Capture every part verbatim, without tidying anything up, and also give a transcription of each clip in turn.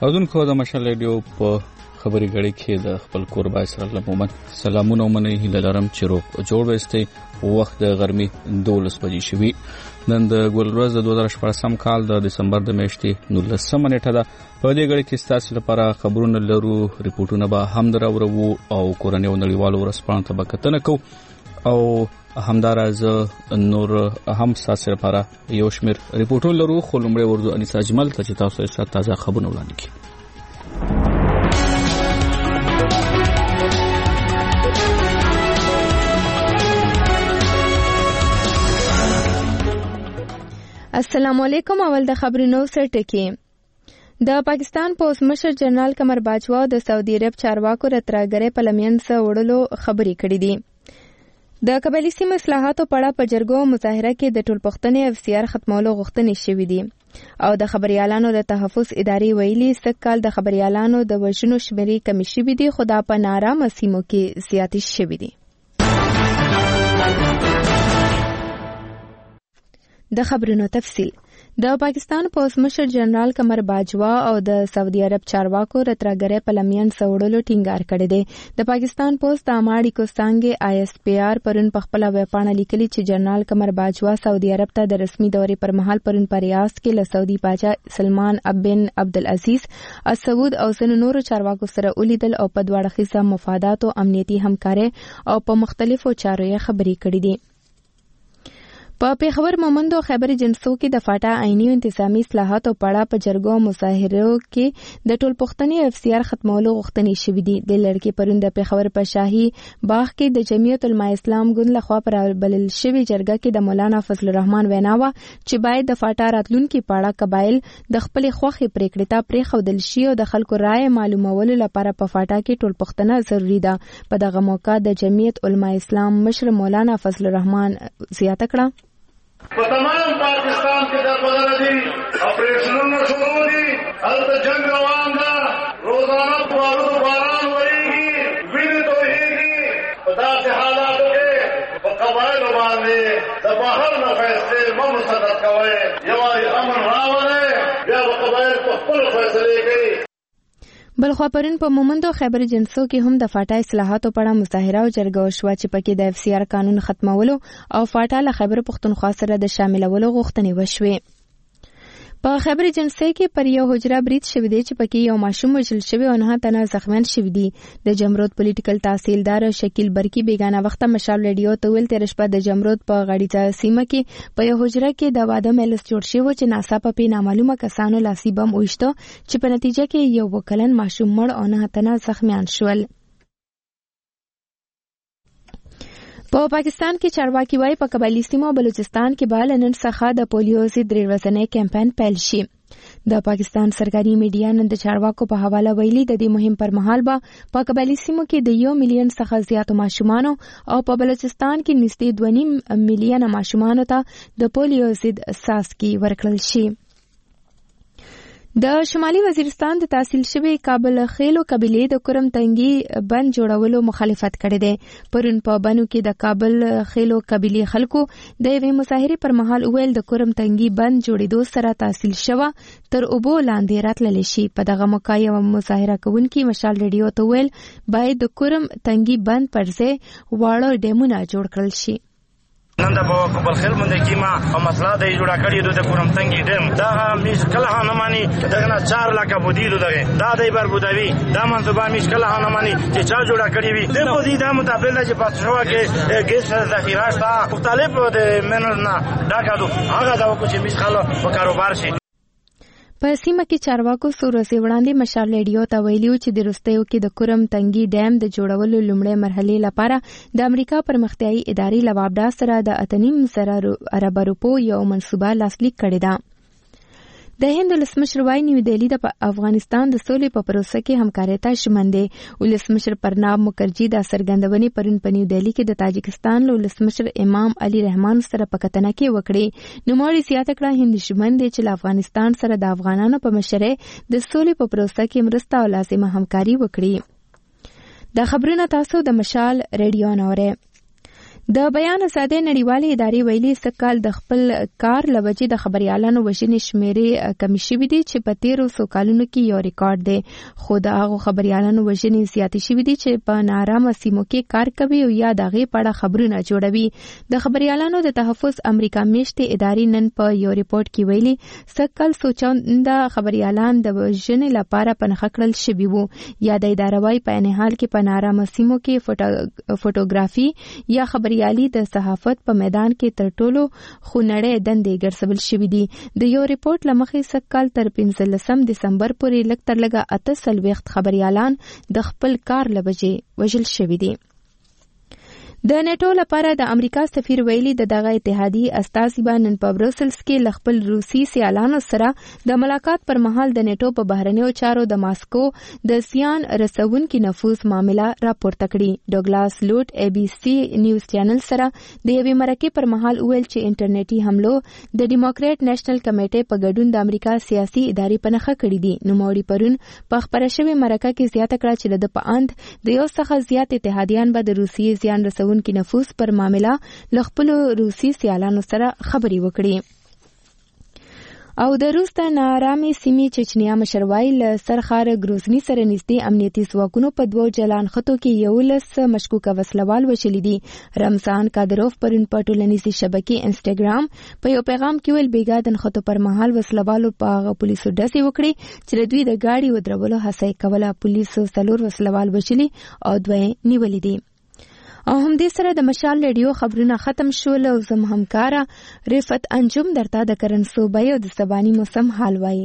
اودونکو د مشال ریډیو په خبري غړي کې د خپل قربای سره لمومن سلامونه ومنه هیله لرم چې روغ جوړ وستئ. وخت د غرمې دولس بجې شوي. نن د ګلورز د دوه زره شپږم کال د دسمبر د میاشتې نولسمه نیټه ده. په دې غړي کې ستاسو لپاره خبرونه لرو، ریپورتونه به هم دراوړو او کورنۍ او نړیوالو ورسپانو ته به کتنه کوو او همداراز نور هم ستاسو لپاره یو شمېر ریپورتونه لرو. خو لومړی ورځو انیس اجمل ته چې تاسو یې تازه خبرونه وړاندې کړي. السلام علیکم. اول د خبرونو سرټکی. د پاکستان پوز مشر جنرال قمر باجوا د سعودي عرب چارواکو رتراګره پلمین سره وړلو خبرې کړې دي. د قبایلی سیمو اصلاحاتو په اړه په جرګو مظاهره کې د ټولپښتنې اف سی آر ختمولو غوښتنې شوې دي او د خبريالانو د تحفظ ادارې ویلي سږ کال د خبريالانو د وژنو شمیرې کمې شوې دي، خو دا په نارامه سیمو کې زیاتې شوې دي. د خبرونو تفصیل. د پاکستان پوز مشر جنرال قمر باجوا او د سعودي عرب چارواکو رتراګره پلمین سوړلو ټینګار کړی دی. د پاکستان پوز د اماړي کو څنګه آی اس پی آر پرون په خپل ویبپاڼه لیکلي چې جنرال قمر باجوا سعودي عرب ته د رسمي دورې پر مهال پرون په ریاض کې له سعودي باچا سلمان بن عبدالعزیز السعود او ځینو نورو چارواکو سره ولیدل او په دواړه خیزه مفادات او امنیتي همکاري او په مختلفو چارو یې خبرې کړې دي. په پیښور مومند او خیبر جنسو کې د فاټا عیني انتظامی اصلاحاتو په اړه په جرګو مظاهرو کې د ټولپښتنې اف سی آر ختمولو غوښتنې شوې دي. د لړکې پرون د پیښور په شاهي باغ کې د جمعیت العلماء اسلام ګوند لخوا پر بلل شوې جرګه کې د مولانا فضل الرحمن وینا وه چې باید د فاټا راتلونکي په اړه قبایل د خپلې خوښې پریکړې ته پرېښودل شي او د خلکو رایې معلومولو لپاره په فاټا کې ټولپښتنه ضروري ده. په دغه موقع د جمعیت العلماء اسلام مشر مولانا فضل الرحمن زیاته کړه. په تمام پاکستان کې د بدل دي اپریشنونه شروع دي، هلته جنگ روان ده، روزانه بارو باران وریږي، وینې تویږي. په داسې حالاتو کې په قبایلو باندې د بهر نه فیصلې مه مسلط کوئ، یوازې امن راولئ، بیا به قبایل په خپلو فیصلې کوي. بلخوا پرون په مومند او خیبر جنسو کې هم د فاټا اصلاحاتو په اړه مظاهره او جرګه وشوه چې پکې د اف سی آر قانون ختمولو او فاټا له خیبر پښتونخوا سره د شاملولو غوښتنې وشوې. په خیبر جنسي کې پر یو حجره برید شوی دی چې پکې یو ماشوم وژل شوی او نه تنه زخمیان شوی دي. د جمرود پولیټیکل تحصیلدار شکیل برکی بیگانه وخت مشال ریډیو ته ویل تیر شپه د جمرود په غړیځه سیمه کې په یو حجره کې د واده مجلس جوړ شوی چې ناڅاپه په نامعلومه کسانو لاسي بم وشته چې په نتیجه کې یو وکلن ماشوم مړ او نه تنه زخمیان شول. په پاکستان کې چارواکي وايي په قبایلی سیمو او بلوچستان کې به نن څخه د پولیو ضد درې ورځنی کمپاین پیل شي. د پاکستان سرکاري میډیا نن د چارواکو په حواله ویلي د دې مهم پر مهال به په قبایلی سیمو کې د یو میلیون څخه زیاتو ماشومانو او په بلوچستان کې نږدې دوه نیم میلیونه ماشومانو ته د پولیو ضد څاڅکي ورکړل شي. د شمالي وزیرستان د تحصیل شوی کابل خیلو قبیلې د کرم تنګي بند جوړولو مخالفت کړی دی. پرون په بنو کې د کابل خیلو قبیلې خلکو د یوې مظاهرې پر مهال ویل د کرم تنګي بند جوړېدو سره تحصیل شوه تر اوبو لاندې راتللی شي. په دغه موقع یو مظاهره کوونکي مشال ریډیو ته ویل باید د کرم تنګي بند پر ځای واړه ډیمونه جوړ کړل شي. نن د کابل خیل باندې کیما او مسله د جوړه کړی د کورم تنګي ډیم دا میش کله نه مانی دغه نه چار لکه بودیلو دغه دا د بر بودوي دا منځبا میش کله نه مانی چې چا جوړه کړی وي د بودی دا مطابق چې پاتشوا کې ګیس ذخیره شته مختلف د منل نه دا کادو هغه دا کو چې میش خلک په کاروبار شي. په سیمه کې چارواکو څو ورځې وړاندې مشال ریډیو ته ویلي چې د وروستیو کې د کرم تنګي ډیم د جوړولو لومړۍ مرحلې لپاره د امریکا پرمختیایي ادارې له وابډا سره د اته نیم زره ارب روپو یو منصوبه لاسلیک کړې ده. د هند ولسمشر وايي نیو دهلی د افغانستان د سولې په پروسه کې همکارۍ ته ژمن دی. ولسمشر پرناب مکرجي د څرګندونې پرون په نیو دهلی کې د تاجکستان له ولسمشر امام علي رحمان سره په کتنه کې وکړې. نوموړي زیاته کړه هند ژمن دی چې له افغانستان سره د افغانانو په مشرۍ د سولې په پروسه کې مرسته او لازمه همکاري وکړي. د خبرونه تاسو د مشال ریډیو نوره. د بیان ازادۍ نړیوالې ادارې ویلي سږ کال د خپل کار له وجې د خبریالانو وژنې شمیرې کمې شوي دي چې په تیرو څو کلونو کې یو ریکارډ دی، خو د هغو خبریالانو وژنې زیاتې شوي دي چې په نارامه سیمو کې کار کوي او یا د هغې په اړه خبرونه جوړوي. د خبریالانو د تحفظ امریکا میشتې ادارې نن په یو ریپورټ کې ویلي سږ کال څو چنده خبریالان د وژنې لپاره په نښه کړل شوي وو. یا د اداره وايي په عین حال کې په نارامه سیمو کې فوټوګرافي یا خبریالي د صحافت په میدان کې تر ټولو خونړۍ دندې ګرځول شوي دي. د یو ریپورټ له مخې سږ کال تر پنځلسم دسمبر پورې لږ تر لږه اته څلوېښت خبریالان د خپل کار له وجې وژل شوي دي. د نیټو لپاره د امریکا سفیر ویلي د دغه اتحادیې استازي به نن په بروسلز کې له خپل روسي سیالانو سره د ملاقات پر مهال د نیټو په بهرنیو چارو د ماسکو د زیان رسونکي نفوذ معامله راپورته کړي. ډوګلاس لوټ ای بي سي نیوز چینل سره د یوې مرکې پر مهال وویل چې انټرنیټي حملو د ډیموکریټ نېشنل کمیټې په ګډون د امریکا سیاسي ادارې په نښه کړي دي. نوموړي پرون په خپره شوې مرکه کې زیاته کړه چې د په اند د یو څخه زیات اتحادیان به د روسي زیان رسونکي کی نفوذ پر معامله له خپلو روسي سیالانو سره خبرې وکړي. او د روس د نارامې سیمې چچنیا مشر وایي له سرښار ګروزني سره نږدې امنیتي ځواکونو په دوو جلان خطو کې یولس مشکوکه وسلوال وژلي دي. رمضان کادروف پرون په ټولنیزې شبکې انسټاګرام په یو پیغام کې ویل بیګا د نښتو پر مهال وسلوالو په هغه پولیسو ډزې وکړې چې د دوی د ګاډي ودرولو هڅه یې کوله. پولیسو څلور وسلوال وژلي او دوه یې نیولي دي. او هم دې سره د مشال ریډیو خبرونه ختم شول او زم همکاره رفت انجم درته د کرن صوبې او د سباني موسم حال وایي.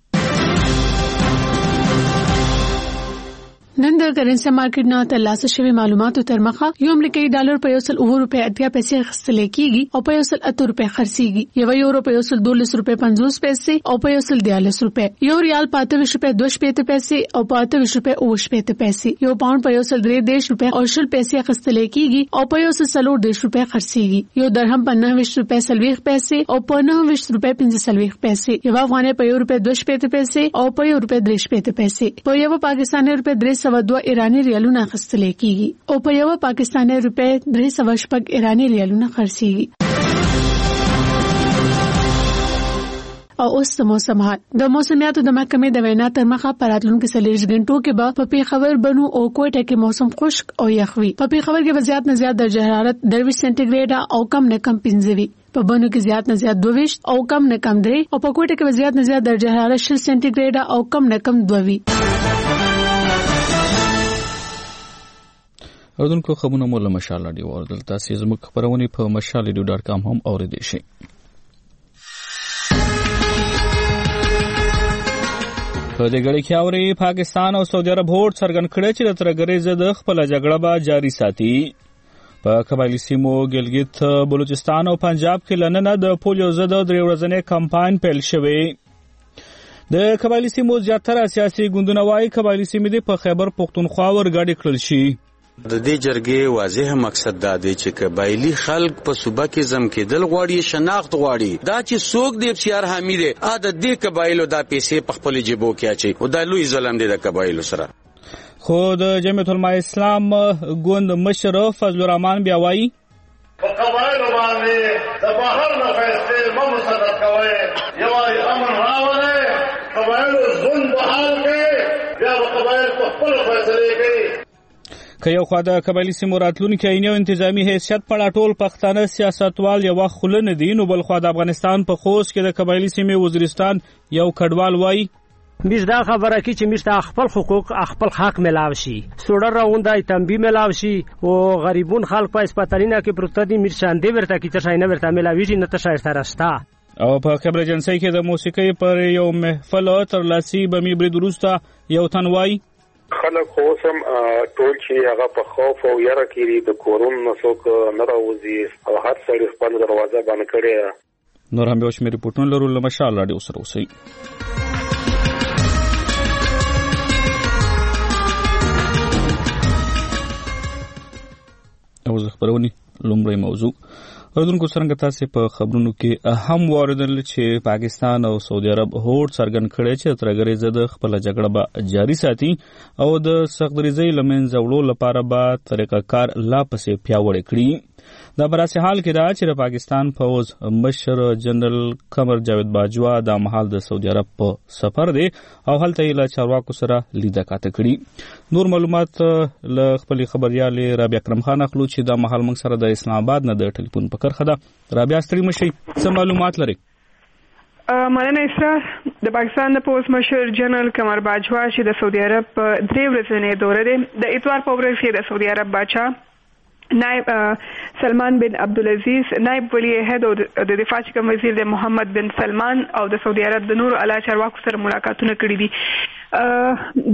نن د کرنسي مارکیټ نه ترلاسه شوی معلوماتو تر مخه یو امریکایي ډالر په یو سل اوه روپۍ اتیا پیسې اخیستل کېږي او په یو سل اته روپۍ خرڅېږي. یو یورو په یو سل دولس روپۍ پنځوس پیسې او په یو سل دیارلس روپۍ. یو ریال په اته ویشت روپۍ دوه شپېته پیسې او په اته ویشت روپۍ اوه شپېته پیسې. یو پاونډ په یو سل درې دېرش روپۍ او شل پیسې اخیستل کېږي او په یو سل څلور دېرش روپۍ خرڅېږي. یو درهم په نهه ویشت روپۍ څلوېښت پیسې او په نهه ویشت روپۍ پنځه څلوېښت پیسې. یو افغانۍ په یو روپۍ دوه شپېته پیسې او په یو روپۍ درې شپېته پیسې. په یو پاکستاني روپۍ درې سوه دوه ایراني ریالونه اخیستل کېږي او په یو پاکستاني روپۍ درې سوه شپږ ایراني ریالونه خرڅېږي. او اوس د موسم حال. د موسمیاتو د محکمې د وینا تر مخه په راتلونکو څلوېښت غنټو کې به په پیښور بنو او کوټه کې موسم خشک او یخ وي. په پیښور کې به زیات نه زیات درجه حرارت درویشت سانتي او کم نه کم پنځه وي. په بنو کې زیات نه زیات دوه ویشت او کم نه کم درې او په کوټه کې به زیات نه زیات درجه حرارت شل سانتي او کم نه کم دوه وي. اردوونکو خبرونه مو له مشال راډیو اوریدل. تاسو زموږ خبرونه په مشال راډیو ډاټ کام هم اوریدئ شئ. په دې غړي کې اوري پاکستان او سعودي عرب هوډ څرګند کړی چې د ترګرې ضد خپل جګړه به جاري ساتي. په قبایلی سیمو ګلګت بلوچستان او پنجاب کې لننه د پولیو ضد درې ورځنی کمپاین پیل شوی. د قبایلی سیمو زیاتره سیاسي ګوندونه وايي قبایلی سیمې په خیبر پختونخوا ورګاډي کړل شي. د دې جرګې واضح مقصد دا دی چې قبایلی خلک په صوبه کې زم کېدل غواړي، شناخت غواړي. دا چې څوک د افشار حامی دی ا د دې قبایلو دا پیسې په خپل جیبو کې اچي او دا لوی ظلم دی د قبایلو سره. خو د جمعیت العلماء اسلام ګوند مشر فضل الرحمن بیا وایي په قبایلو باندې د بهر نه فیصلې مو مسلط کوي. یوازې امن راولئ، قبایلو ژوند په حال کې بیا به قبایل په خپل فیصلې کوي. که یو خوا د قبایلی سیمو راتلونکي عیني او انتظامی حیثیت په اړه ټول پښتانه سیاستوال یوه خوله نه دي، نو بل خوا د افغانستان په خوست کې د قبایلی سیمې وزیرستان یو کډوال وایي میش دا خبره کی چې میش ته خپل حقوق خپل حق ملاو شي، سوډر راوندای تنبی ملاو شي او غریبون خلک په اسپاتالینا کې پروت دي. میر شاندې ورته کی ته شاینه ورته ملاوي چې نه ته شایر ترستا. او په خبر جنسي کې د موسیقۍ پر یو محفل تر لاسي بمی برید وروسته یو تن وایي خلک خو سم ټول چې هغه په خوف او یره کې د کورون نسوک نه راوځي او هر څړي خپل دروازه باندې کړي. نور هم یو شمېر ریپورټونه لرو له مشال راډیو سره اوسئ. او زه خبرونې لومړی موضوع اردوونکو څرنګه تاسو په خبرونو کې اهم واردل چې پاکستان او سعودي عرب هوډ څرګند کړی چې ترګرې ضد خپل جګړه به جاري ساتي او د سختدریزۍ له منځه وړلو لپاره به طریقه کار لا پسې پیاوړې کړي. دا براسي حال کې دا چې د پاکستان پوز مشر جنرال قمر جاوید باجوا د مهال د سعودي عرب په سفر دی او هلته یې له چارواکو سره لیده کاته کړي. نور معلومات له خپل خبريال رابعه اکرم خان اخلو چې د مهال موږ سره د اسلام آباد نه د ټلیفون په کرخه ده. رابعه ستړي مشي، څه معلومات لري؟ مننه اسرار. د پاکستان د پوز مشر جنرال قمر باجوا چې د سعودي عرب درې ورځې دوره ده د اتوار په ورځ کې د سعودي عرب بادشاه نائب سلمان بن عبدالعزیز، نائب ولی عہد او د دفاع کوم وزیر د محمد بن سلمان او د سعودي عرب د نور اعلی چارواکو سره ملاقاتونه کړي دي.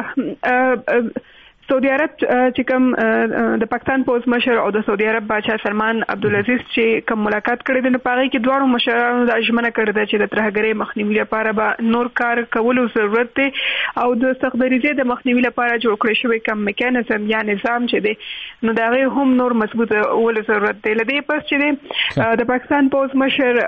د سعودي عرب چې کوم د پاکستان پوز مشر او د سعودي عرب بادشاه سلمان عبدالعزیز چې کوم ملاقات کړی دی، نو پاره کې دواړو مشرانو د اجمنه کړی دی چې د ترهګرۍ مخنیوي لپاره به نور کار کولو ضرورت دی او د سختدریزۍ د مخنیوي لپاره جوړ کړی شوی کوم میکانیزم یا نظام چې دی نو دا غي هم نور مضبوط ول ضرورت دی. لدې پس چې دی د پاکستان پوز مشر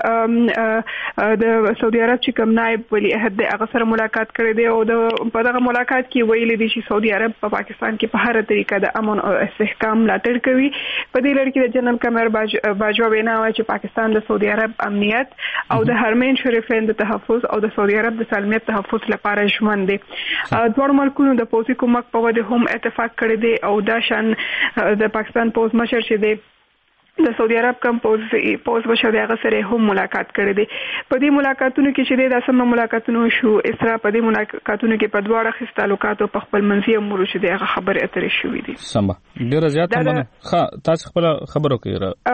د سعودي عرب چې کوم نائب ولی عہد د هغه سره ملاقات کړی دی او د په دغه ملاقات کې ویلي دي چې سعودي عرب په پاکستان کې په هر طریقه د امن او استحکام ملاتړ کوي. په دې لړ کې د جنرال قمر باجوا وینا وایي چې پاکستان د سعودي عرب امنیت او د حرمین شریفین د تحفظ او د سعودي عرب د سالمیت تحفظ لپاره ژمن دي. دوه ملکونو د پوځي کومک په وجه هم اتفاق کړی دی او دا شان د پاکستان پوز مشر چې دی د سعودي عرب کوم پوز پوز مشر هغه سره هم ملاقات کړی دی. په دې ملاقاتونو کې چې د سم ملاقاتونو شو اسرا په دې ملاقاتونو کې په دواړه خص تعلقات او په خپل منځي امور چې د هغه خبرې اترې شوې دي. سم ډیر زیات مننه. ښه تاسو خپل خبرو کې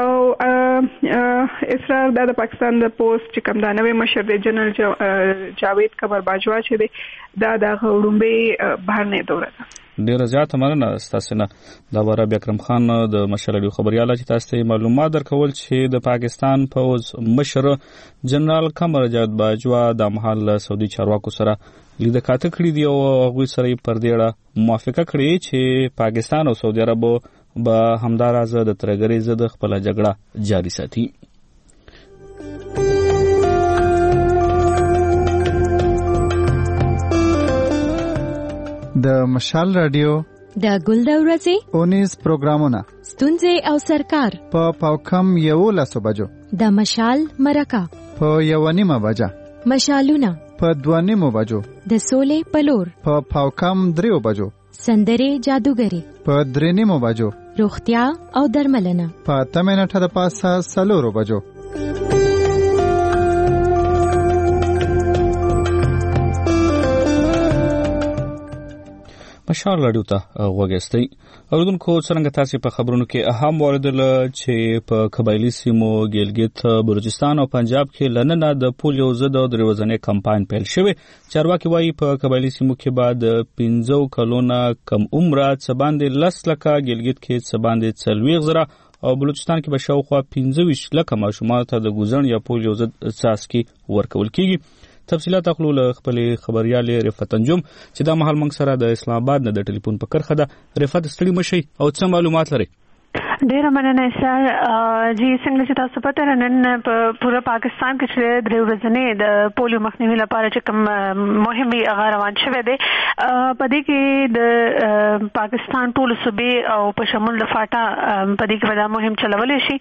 او اسرا د پاکستان د پوز چې کوم دا نوې مشر دی جنرال جاوید قمر باجوا چې دی دا د غوړمبه بهرنۍ دوره ده. ډیر زیات مننه تاسو نه. دا رابعه اکرم خان د مشرلو خبريال چې تاسو ته معلومات درکول چې د پاکستان پوز مشر جنرال قمر جاوید باجوا د مهال سعودي چارواکو سره لیده کاته کړی دی او هغه سره پر دېړه موافقه کړې چې پاکستان او سعودي عرب به همدارازه د ترګری زده خپل جګړه جاري ساتي. د مشال رادیو د ګل د ورځې اونیز پروګرامونه ستونزې او سرکار په پاوکم یو لاسو بجو د مشال مرکه په یو نیمه بجه مشالونه په دوه نیمه بجو د سولې پلور په پاوکم دریو بجو سندرې جادوګری په درې نیمه بجو روغتیا او درملنه په اتمه نټه د پاسه سلورو بجو. مشال رادیو ته وګورئ. اوردونکو څنګه تاسو په خبرونو کې اهم واردل چې په قبایلی سیمو ګلګت بلوچستان او پنجاب کې لننه د پولیو ضد او دروازنې کمپاین پیل شوی. چارواکي وایي په قبایلی سیمو کې بعد پنځو کلونو کم عمره څه باندې لس لکه، ګلګت کې څه باندې څلوېښت زره او بلوچستان کې به شاوخوا پنځه ویشت لکه ماشومان ته د ګوزن یا پولیو ضد څاڅکي ورکول کیږي. تفصيلات اخلو له خپل خبريال رفعت انجم چې دا مهال موږ سره د اسلام آباد نه د ټلیفون په کرخه ده. رفعت ستړي مشي او څه معلومات لري؟ ډیره مننه سر. جی څنګه چې تاسو پته نن په پوره پاکستان کې چې درې ورځې د پولیو مخنیوي لپاره چې کوم مهمي هغه روان شوه دی. په دې کې د پاکستان ټول صوبې او په شمول د فاټا په دې کې دا مهم چلول شي.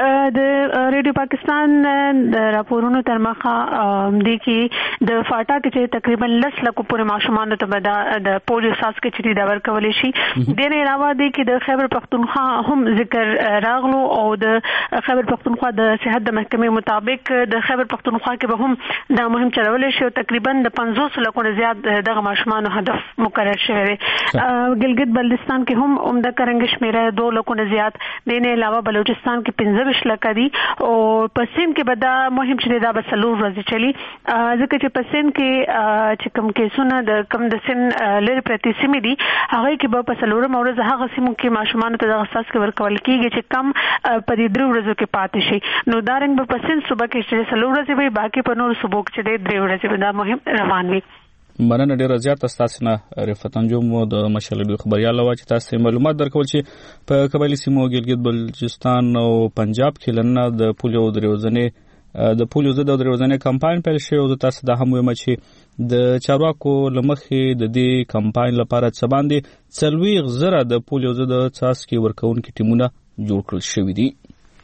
د ریډیو پاکستان د راپورونو تر مخه د کې د فاټا کې چې تقریبا لس لکه پورې ماشومان ته د پولیو ساس کې چې دا ورکول شي. د نه علاوه د کې د خیبر پختونخوا هم ذکر راغلو او د خیبر پختونخوا د صحت د محکمې مطابق د خیبر پختونخوا کې به هم دا مهم چلول شي او تقریبا د پنځوس لکه زیات دغه ماشومان هدف مقرر شوی دی. ګلګت بلتستان کې هم عمده کرنګ شمیره دوه لکه زیات، د نه علاوه بلوچستان کې پنځه ویشت لکه دي او په سند کې به دا مهم چې دا به څلور ورځې چلی. ځکه چې په سند کې چې کوم کیسونه د کم د سن لري پرتی سیمې دي هغه کې به په څلورم ورځ هغه سیمو کې ماشومان ته د احساس کې ورکول کیږي چې کم په دې درو ورځو کې پاتې شي. نو دا رنګ به په سند صبح کې چې څلور ورځې وي، باقي په نور صبح کې چې درې ورځې به دا مهم روان وي. مننه ډیره زیات تاسو نه رفعت انجم د مشالو خبريال وا چې تاسو معلومات درکول چې په قبایلی سیمو ګلګت بلوچستان او پنجاب کې لننه د پولیو دروازنې د پولیو ضد دروازنې کمپاین پیل شوی او تاسو د هم ویل چې د چارواکو لمخې د دې کمپاین لپاره څه باندې څلوېښت زره د پولیو ضد څاڅکي ورکونکو ټیمونه جوړ کړل شوی دی.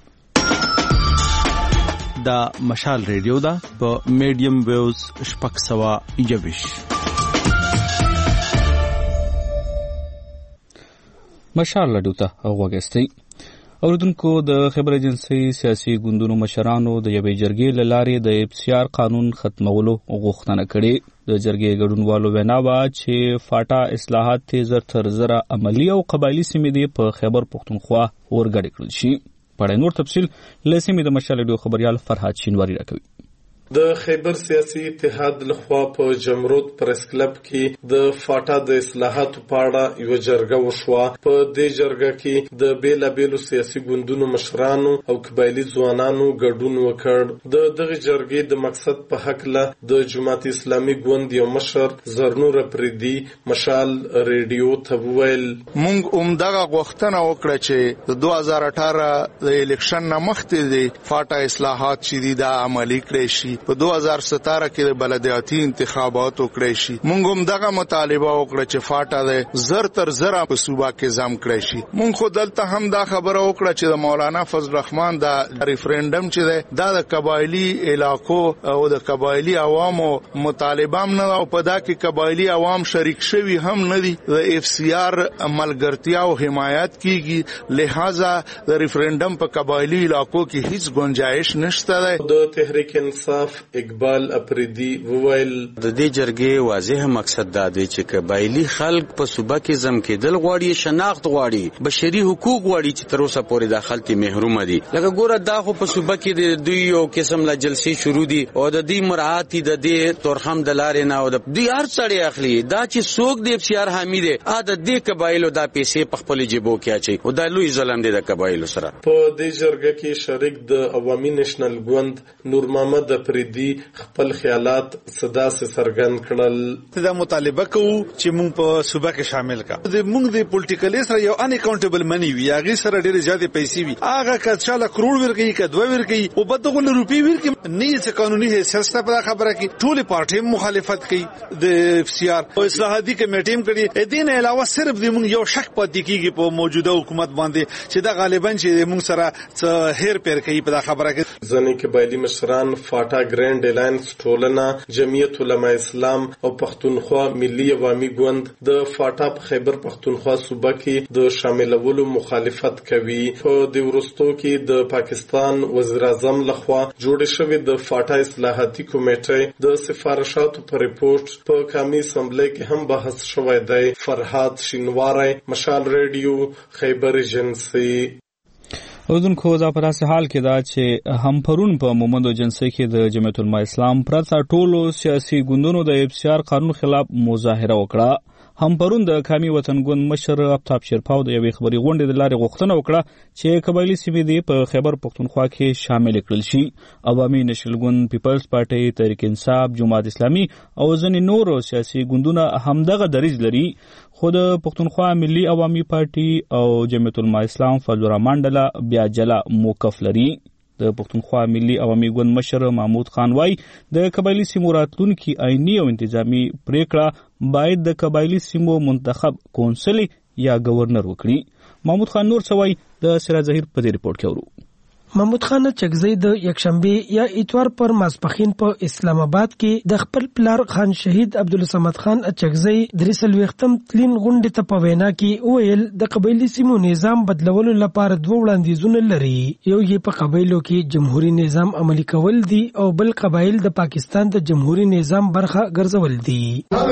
دا مشال ریډیو دا په میډیم ویوز شپږ سوه یوویش. مشال ریډیو ته غوږ اوریدونکو د خبر ایجنسی سیاسي ګوندونو مشرانو د یوې جرګې له لارې د افسیار قانون ختمولو غوښتنه کړې. د جرګې ګډونوالو وینا وه چې فاټا اصلاحات تې زر تر زره عملي او قبایلي سیمې دې په خیبر پښتونخوا ورګډې کړل شي. په اړه نور تفصیل له سیمې د مشال ریډیو خبریال فرهاد شینواری راکوي. د خیبر سیاسي اتحاد لخوا په جمرود پریس کلب کې د فاټا د اصلاحاتو په اړه یو جرګه وشوه. په دې جرګه کې د بیلابیلو سیاسي ګوندونو مشرانو او قبایلي ځوانانو ګډون وکړ. د دغه جرګې د مقصد په حق له د جماعت اسلامي ګوند یو مشر زرنور پردي مشال ریډیو ته وویل مونږ عمدغه غوښتنه وکړه چې د دوه هزار اټھارہ د الیکشن نه مخکې د فاټا اصلاحات چې دا عملي کړي شي، په دوه هزار ستاره کې د بلدیاتي انتخابات وکړي شي. مونږ هم دغه مطالبه وکړه چې فاټا د زر تر زره په صوبه کې ځم کړي شي. مونږ خو دلته هم دا خبره وکړه چې د مولانا فضل الرحمن دا ریفرندم چې دا د قبایلی علاقو او د قبایلی عوامو مطالبه هم نه او په دا کې قبایلی عوام شریک شوي هم نه دي. د اف سی آر ملګرتیا او حمایت کیږي، لہذا د ریفرندم په قبایلی علاقو کې هیڅ گنجائش نشته ده. د تحریک انصاف اقبال اپریدي وویل د دې جرګې واضح مقصد دا دی چې قبایلی خلک په صوبه کې ځم کېدل غواړي، شناخت غواړي، بشري حقوق غواړي چې تر اوسه پورې د خلک محروم دي. لکه ګوره دا خو په صوبه کې د دوی یو قسم لا جلسې شروع دي او د دې مراعات د دې تورخم د لارې نه او د دوی هر څړې اخلي. دا چې څوک د افسیار حامي دی ا د دې قبایلو دا پیسې په خپل جیبو کې اچي او دا لوی ظلم دی د قبایلو سره. په دې جرګه کې شریک د عوامي نېشنل ګوند نور محمد پریدي خپل خیالات صدا سے سرګن کړل. دا مطالبه کوو چې موږ په صوبه کې شامل کا د موږ د پولیټیکل سره یو ان اکاونټیبل منی وي، هغه سره ډېر زیاتې پیسې وي، هغه کچاله کروڑ ورګي ک دوه ورګي او بدغه روپی ورګي نه چې قانوني حیثیت په خبره کې ټول پارټي مخالفت کوي. د اف سی آر او اصلاحاتي کمیټې هم کړي. دین علاوه صرف د موږ یو شک پاتې کیږي په موجوده حکومت باندې چې دا غالبا چې موږ سره هیر پیر کوي په خبره کې. ځنې قبایلی مشران فاټا ګرینډ الائنس ټولنه، جمعیت علماء اسلام او پښتونخوا ملي عوامي ګوند د فاټا په خیبر پښتونخوا صوبه کې د شاملولو مخالفت کوي. په دې وروستو کې د پاکستان وزیر اعظم لخوا جوړ شوی د فاټا اصلاحاتي کمیټې د سفارشاتو پر ریپورت په قومي اسمبلی کې هم بحث شوی دی. فرهاد شینواری، مشال ریډیو، خیبر ایجنسی. اوردونکو دا په داسې حال کې دا چې هم پرون په مومند ایجنسی کې د جمعیت علماء اسلام پرته ټولو سیاسي ګوندونو د افسیار قانون خلاف مظاهره وکړه. هم پرون د قومي وطن ګوند مشر افتاب شیرپاو د یوې خبري غونډې د لارې غوښتنه وکړه چې قبایلی سیمې دې په خیبر پښتونخوا کې شامل کړل شي. عوامي نېشنل ګوند، پیپلز پارټي، تحریک انصاف، جماعت اسلامي او ځینې نور سیاسي ګوندونه همدغه دریځ لري. خو د پښتونخوا ملي عوامي پارټي او جمعیت علماء اسلام فضل الرحمن ډله بیا جلا موقف لري. د پښتونخوا ملي عوامي ګوند مشر محمود خان وايي د قبایلی سیمو راتلونکي آئینی او انتظامی پریکړه باید د قبایلی سیمو منتخب کونسل یا گورنر وکړي. محمود خان نور څه وايي د سراج ظهیر په دې ریپورت کې اورو. محمود خان چغزی د یکشنبه یا اتوار پر ماسپخین په اسلام آباد کې د خپل پلار خان شهید عبدالصمد خان چغزی درسل وختم تلین غونډه ته په وینا کې ویل د قبایلی سیمو نظام بدلولو لپاره دوه وړاندیزونه لري. یو یې په قبایلو کې جمهوریت نظام عملی کول دي او بل قبایل د پاکستان د جمهوریت نظام برخه ګرځول دي.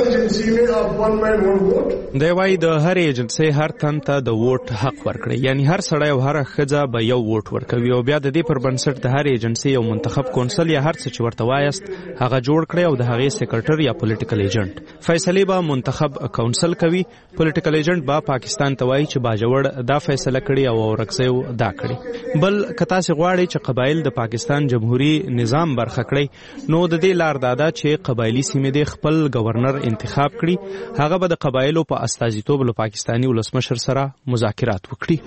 دی وايي د هر ایجنسی هر تن ته د ووټ حق ورکړي، یعنی هر سړی او هر ښځه به یو ووټ ورکوي او بیا د دې پر بنسټ د هر ایجنسی او منتخب کونسل یا هر څه چې ورته وایست هغه جوړ کړي او د هغې سیکرټر یا پولیټیکل ایجنټ فیصله به منتخب کونسل کوي. پولیټیکل ایجنټ به پاکستان ته وایي چې باجوړ دا فیصله کړي او ورکزیو دا کړي. بل کتا سي غواړي چې قبایل د پاکستان جمهوریت نظام برخه کړي نو د دې لار دادا چې قبایلی سیمې د خپل گورنر انتخاب کړي، هغه به د قبایلو په استازیتوب له پاکستانی ولسمشر سره مذاکرات وکړي.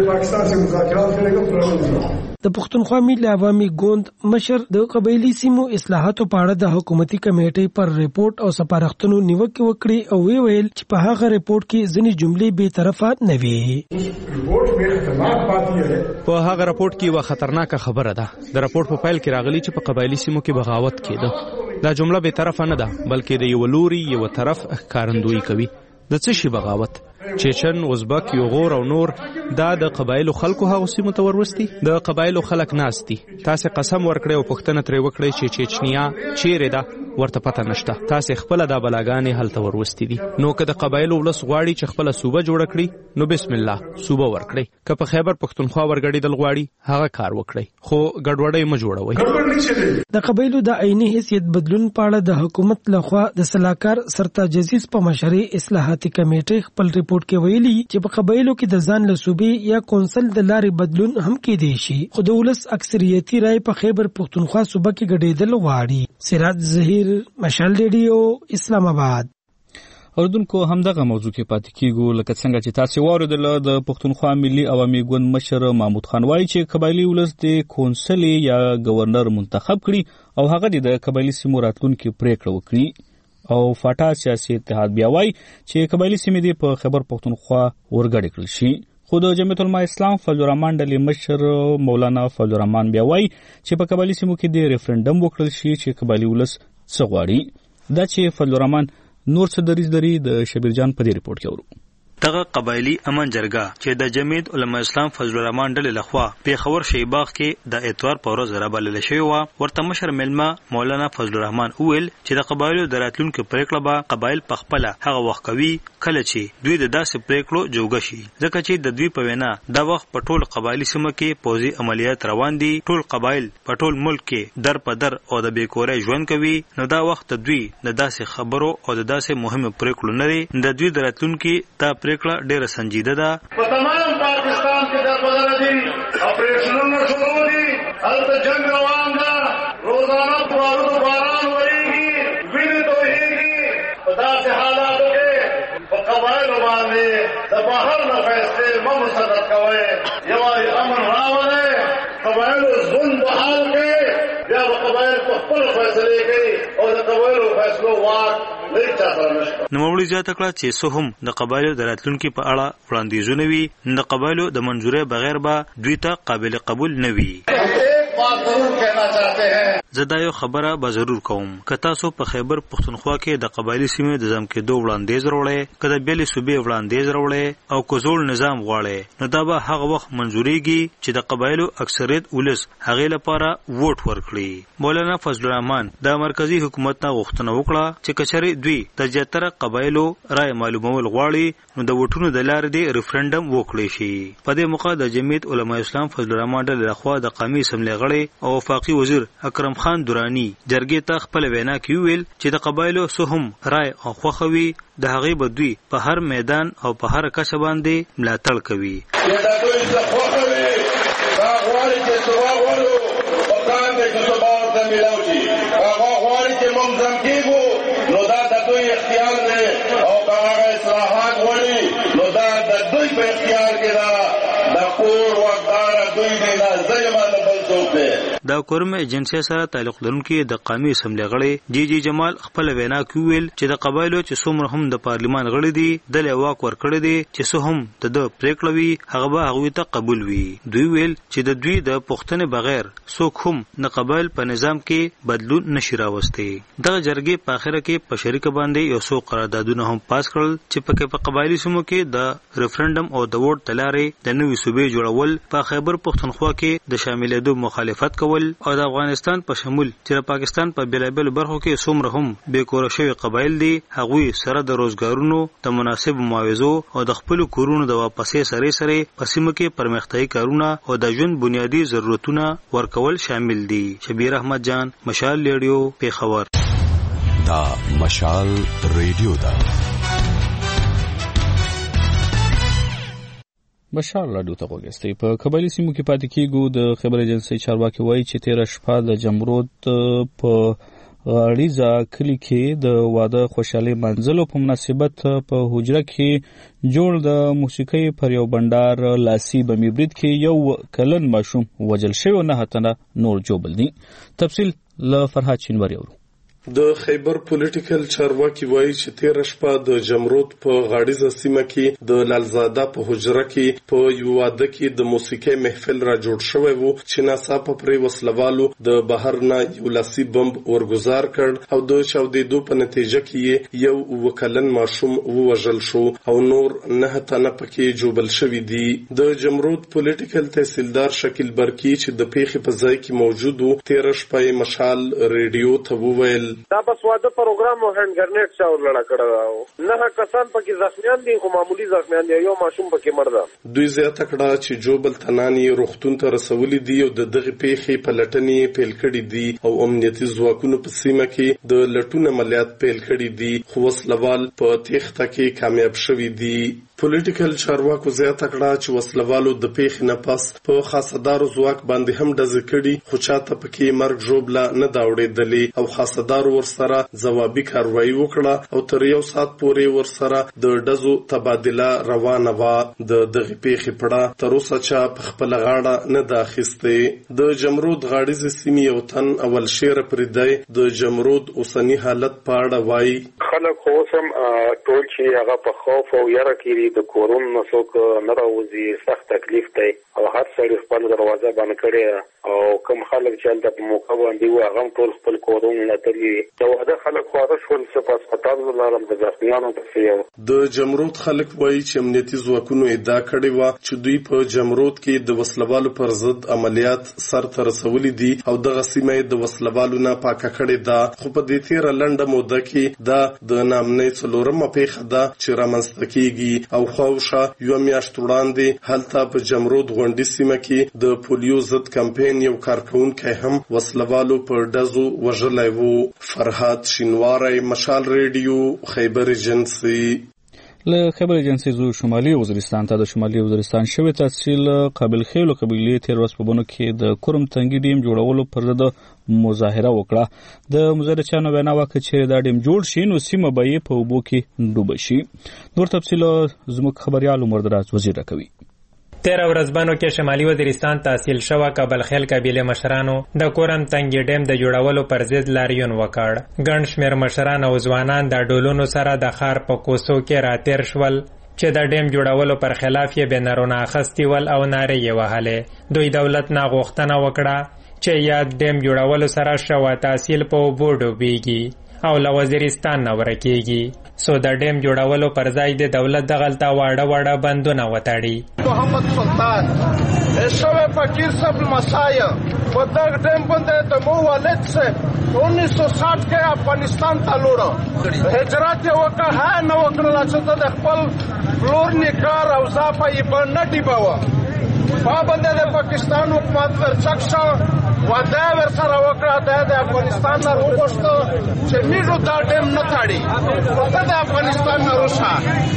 د پښتونخوا ملي عوامي ګوند مشر د قبایلی سیمو اصلاحاتو په اړه د حکومتي کمیټې پر ریپورت او سپارښتنو نیوکه وکړي او ویل چې په هغه ریپورت کې ځینې جملې به طرفه نه وي. په هغه راپورټ کې یو خطرناک خبره ده. د راپورټ په پیل کې راغلی چې په قبایلی سیمو کې بغاوت کېده. دا جمله به طرفه نه ده بلکې د یو لوري یو طرف ښکارندویي کوي. د څه شي بغاوت؟ چیچن، ازبک، یوغور او نور دا د قبایلو خلکو هغو سیمو ته وروستي. د قبایلو خلک ناست دي. تاسې قسم ورکړئ او پوښتنه ترې وکړئ چې چیچنیا چیرې ده، ورته پته نشته. تاسې خپله دا بلاګانې هلته وروستي دي. نو که د قبایلو ولس غواړي چې خپله صوبه جوړه کړي نو بسم الله صوبه ورکړئ. که په خیبر پښتونخوا ورګډېدل غواړي هغه کار وکړئ، خو ګډوډۍ مه جوړوئ. د قبایلو د عیني حیثیت بدلون په اړه د حکومت لخوا د سلاکار سرتاج عزیز په مشرۍ اصلاحاتي کمیټې خپل ریپورت کې ویلي چې په قبایلو کې د ځان له صوبې یا کونسل د لارې بدلون هم کېدی شي، خو د ولس اکثریتي رای په خیبر پښتونخوا صوبه کې ګډېدل غواړي. سراج ظهیر، مشال ریډیو، اسلام آباد. اوردونکو همدغه موضوع کې پاتې کیږو. لکه څنګه چې تاسو واوریدل، د پښتونخوا ملي عوامي ګوند مشر محمود خان وایي چې قبایلی ولس د کونسل یا گورنر منتخب کړي او هغه د قبایلی سیمو راتلونکي پریکړه وکړي. او فاټا سیاسي اتحاد بیا وایي چې قبایلی سیمې د په خیبر پښتونخوا ورګډې کړل شي. خو د جمعیت العلماء اسلام فضل الرحمن ډلې مشر مولانا فضل الرحمن بیا وایي چې په قبایلی سیمو کې د ریفرنډم وکړل شي چې قبایلی ولس څه غواړي. دا چې فضل الرحمن نور څه دریځ لري د شبیر جان په دې ریپورت کې اورو. دغه قبایلی امن جرګه چې د جمعیت علماء اسلام فضل الرحمن ډلې لخوا پیښور شیباغ کې د اتوار په ورځ رابلل شوی و، ورته مشر ملما مولانا فضل الرحمن وویل چې د قبایلو د راتلونکو پریکړه به قبایل په خپل هغه وخت کوي کله چې دوی د داسې پریکړو جوګه شي، ځکه چې د دوی په وینا دا وخت په ټول قبایلی سیمه کې پوځي عملیات روان دي. ټول قبایل په ټول ملک کې در په در او د بیکورۍ ژوند کوي. نو دا وخت د دوی د داسې خبرو او د داسې مهمه پریکړو نه لري. د دوی د راتلونکو دا پریکړه ډیره سنجیده ده. په تمام پاکستان کې د بدل دي اپریشنونه شروع دي، هلته جنگ روان ده، روزانه بارود باران وریږي، وینې تویږي. په داسې حالاتو کې په قبایلو باندې د بهر نه فیصلې مه مسلط کوئ. یوازې امن راولئ، قبایلو ژوند بحال کړئ، بیا به قبایل په خپلو فیصلې کوي او د قبایلو فیصلو واک نوموړي زیاته کړه چې څه هم د قبایلو د راتلونکي په اړه وړاندیزونه وي، د قبایلو د منظورۍ بغیر به دوی ته قابل قبول نه وي. زه دا یو خبره به ضرور کوم، که تاسو په خیبر پښتونخوا کې د قبایلی سیمې د ځم کېدو وړاندیز راوړئ، که د بېلې صوبې وړاندیز راوړئ او که زوړ نظام غواړئ، نو دا به هغه وخت منظوریږي چې د قبایلو اکثریت ولس هغې لپاره ووټ ورکړي. مولانا فضل الرحمن د مرکزي حکومت نه غوښتنه وکړه چې که چېرې دوی د زیاتره قبایلو رای معلومول غواړي نو د ووټونو د لارې د ریفرنډم وکړي شي. په دې موقع د جمعیت علماء اسلام فضل الرحمن ډلې لخوا د قومي اسمبلۍ غړی او وفاقي وزیر اکرم خان درانی جرګې ته خپل وینا کې ویل چې د قبایلو څه هم رای او خوښه وي، د هغې به دوی په هر میدان او په هر کچه باندې ملاتړ کوي. نو دا د دوی اختیار دی او که هغه اصلاحات غواړي نو دا د دوی په اختیار کې ده. د کور واکداره دوی دی، نه زه یم نه بل څوک دی. د کورم ایجنسۍ سره تعلق لرونکي د قومي اسمبلۍ غړی جی جی جمال خپل وینا کې ویل چې د قبایلو چې څومره هم د پارلیمان غړي دي دلې واک ورکړی دی چې څه هم د ده پریکړه وي هغه به هغوی ته قبول وي. دوی ویل چې د دوی د پوښتنې بغیر څوک هم د قبایل په نظام کې بدلون نشي راوستی. دغه جرګې په اخره کې په شریکه باندې یو څو قراردادونه هم پاس کړل چې پکې په قبایلي سیمو کې د ریفرنډم او د ووټ د لارې د نوې صوبې جوړول، په خیبر پښتونخوا کې د شاملېدو مخالفت کول او د افغانستان په شمول چې د پاکستان په بیلابیلو برخو کې څومره هم بېکوره شوي قبایل دي هغوی سره د روزګارونو د مناسبو معاوضو او د خپلو کورونو د واپسې سره سره په سیمه کې پرمختیایي کارونه او د ژوند بنیادي ضرورتونه ورکول شامل دي. شبیر احمد جان، مشال ریډیو، پیښور. دا مشال ریډیو ده. مشال راډیو ته وګورئ. په قبایلی سیمو کې پاتې کیږو. د خبر ایجنسۍ چارواکي وایي چې تیره شپه د جمرود په غاړیزه کلي کې د واده خوشحالي منځلو په مناسبت په حجره کې جوړ د موسیقۍ پر یو بندار لاسي بمي برید کې یو کلن ماشوم وجل شوی او نه تنه نور جوبل دي. تفصیل له فرهاد چینوری اورو. د خیبر پولیټیکل چارواکي وایي چې تیر شپه د جمرود په غاړیزه سیمه کې د لالزاده په حجره کې په یو واده کې د موسیقي محفل را جوړ شوی وو چې ناڅاپه پرې وسلوالو د بهر نه یو لاسي بمب ورګزار کړ او د چاودېدو په نتیجه کې یو وکلن ماشوم ووژل شو او نور نه تنه پکې جوړل شوی دي. د جمرود پولیټیکل تحصیلدار شکیل برکی چې د پیښې په ځای کې موجود وو تیر شپه مشال ریډیو ته وویل دا بس واده پروګرام او هند ګرنیټ چا ولړه کړه نه کسان پکې زخمیان دي خو معمولی زخمیان دي یو ماشوم پکې مړ ده. دوی زیاته کړه چې جوبل تنانی روغتون ته رسولي دي او د دغه پیښې په لټنې پیل کړي دي او امنیتي ځواکونو په سیمه کې د لټون عملیات پیل کړي دي خو وسلوال په تېښته کې کامیاب شوي دي. پولیټیکل چارواکو زیاته کړه چې وسلوالو د پیښې نه پس په خاصدارو ځواک باندې هم ډزې کړي خو چاته پکې مرګ ژوبله نه دا اورېدلې او خاصدارو ورسره ځوابي کاروایي وکړه او تر یو ساعت پورې ورسره د ډزو تبادله روانه وه. د دغې پیښې پړه تر اوسه چا په خپله غاړه نه ده اخیستې. د جمرود غاړیزې سیمې یو تن اول شیره پریدی د جمرود اوسني حالت په اړه وایي خلک خو اوس هم ټول چې هغه په خوف او یره کې د کورون نه څوک نه راوځي سخت تکلیف دی او هر سړی خپل دروازه بند کړې او کوم خلک چې هلته په موقع باندې وو هغه ټول خپل کورون نه تللي د واده خلک خواره شول چې په هسپتال ولاړل د زخمیانو پسې یو. د جمرود خلک وایي چې امنیتي ځواکونو ادعا کړې وه چې دوی په جمرود کې د وسلوالو پر ضد عملیات سرته رسولي دي او دغه سیمه یې د وسلوالو نه پاکه کړې ده خو په دې تېره لنډه موده کې دا د ناامنۍ څلورمه پیښه ده چې رامنځته کېږي او خواوشا یو میاشت وړاندې هلته په جمرود غونډۍ سیمه کې د پولیو ضد کمپین یو کارکونکی هم وسلوالو پر ډزو وژلی وو. فرهاد شینواری، مشال ریډیو، خیبر ایجنسي. له خیبر ایجنسي زو شمالي وزیرستان ته د شمالي وزیرستان شوی تحصیل قابل خیلو قبیلې تیر ورځ په بنو کې د کورم تنګي ډیم جوړولو پر ضد مظاهره وکړه. د مظاهرچیانو وینا وکړه چې دا ډیم جوړ شي نو سیمه به یې په اوبو کې ډوبه شي. نور تفصیل زموږ خبريال عمر دراز وزیر راکوي. تیر ورځبانو کې شمالي وزیرستان تحصیل شوه کابل خیل قبیله مشرانو د کورم تنګي ډیم د جوړولو پر ضد لاریون وکړ. ګڼ شمېر مشران او ځوانان د ډولونو سره د ښار په کوڅو کې راتېر شول چې د ډیم جوړولو پر خلاف یې بنرونه اخیستي ول او نارې یې وهلې. دوی دولت نه غوښتنه وکړه چې یاد ډیم جوړولو سره شوه تحصیل په اوبو ډوبېږي او له وزیرستان نه ورکېږي. سو د ډیم جوړولو پر ځای د دولت دغلته واړه واړه بندونه وتړي. محمد سلطان شوه فقیر صاحب مسایا په دغه ډیم باندې د مو والد صاحب انیس سو ساٹھ کې افغانستان ته لوړ هجرت وکړه ها نو وکړه چې د خپل فلور نکار او ځافه یې باندې ډیباوه پابند د پاکستان حکومت پر چکشا وعده ورسره وکړه د افغانستان نه وغوښته چې میږو دا ډیم نه تاړي د افغانستان نه روسا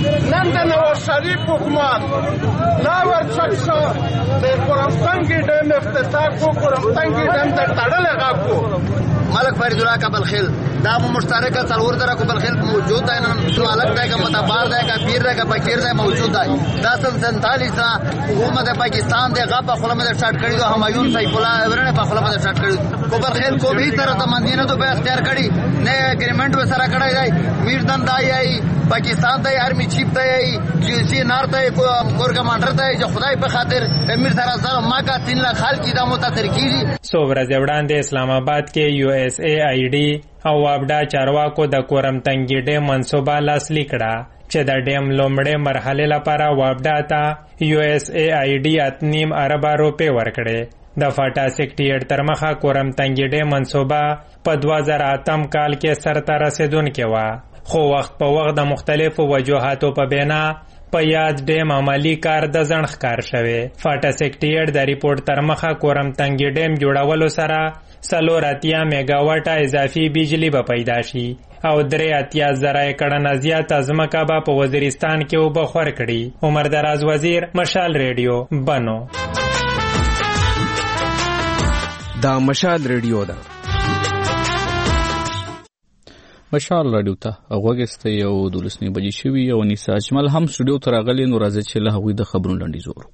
نن د نواز شریف حکومت لا ورچکشا د کورمتنګي ډیم افتتاح کو کورمتنګي ډیم د تړل غاکو ملک فرید الله کابل خیل دا مشترکه څلور درا کابل خیل موجود ہے نن الگ ہے کا متبار ہے کا پیر ہے کا فقیر ہے موجود ہے دا سن سینتالیس حکومت پاکستان دے غا په خپل مده سٹارټ کړی او همایون سیف الله ورنه په خپل مده سٹارټ کړی کابل خیل کو بھی طرح د مدینه تو به اختیار کړی نه اګریمنٹ و سره کړی دی میردن دای ای پاکستان ته آرمی چیف ته ای جی سی نار ته کور کمانډر ته جو خدای په خاطر امیر سره سره ما کا تین لاکھ خال کی دا متاثر کیږي. سو ورځ وړاندې اسلام آباد کې یو ایس ای آی ډی او وابډا چارواکو د کورم تنګي ډیم منصوبه لاسلیک کړه چې د ډیم لومړی مرحله لپاره وابډا ته یو ایس ای آی ډی اتنیم ارب روپے ورکړي. د فاټا سیکټریټ تر مخه کورم تنګي ډیم منصوبه په دوه زره اتم کال کې سرته رسیدونکې وه خو وخت په وخت د مختلفو وجوهاتو په بنا په یاد ډیم عملی کار د ځنډ ښکار شوی. فاټا سیکټریټ د ریپورت تر مخه کورم تنګي ډیم جوړولو سره څلور اتیا میګاواټه اضافي بجلی به پیدا شي او درې اتیا زره ایکړه نه زیاته ځمکه به په وزیرستان کې اوبه خور کړي. عمر دراز وزیر، مشال ریډیو، بنو. دا مشال ریډیو ده. مشال رادیو ته غوږسته یو دولسنی بجې شوي او نیسا اجمل هم سټوډیو ته راغلی نو راځي چې له هغوی د خبرونو لنډیز وورو.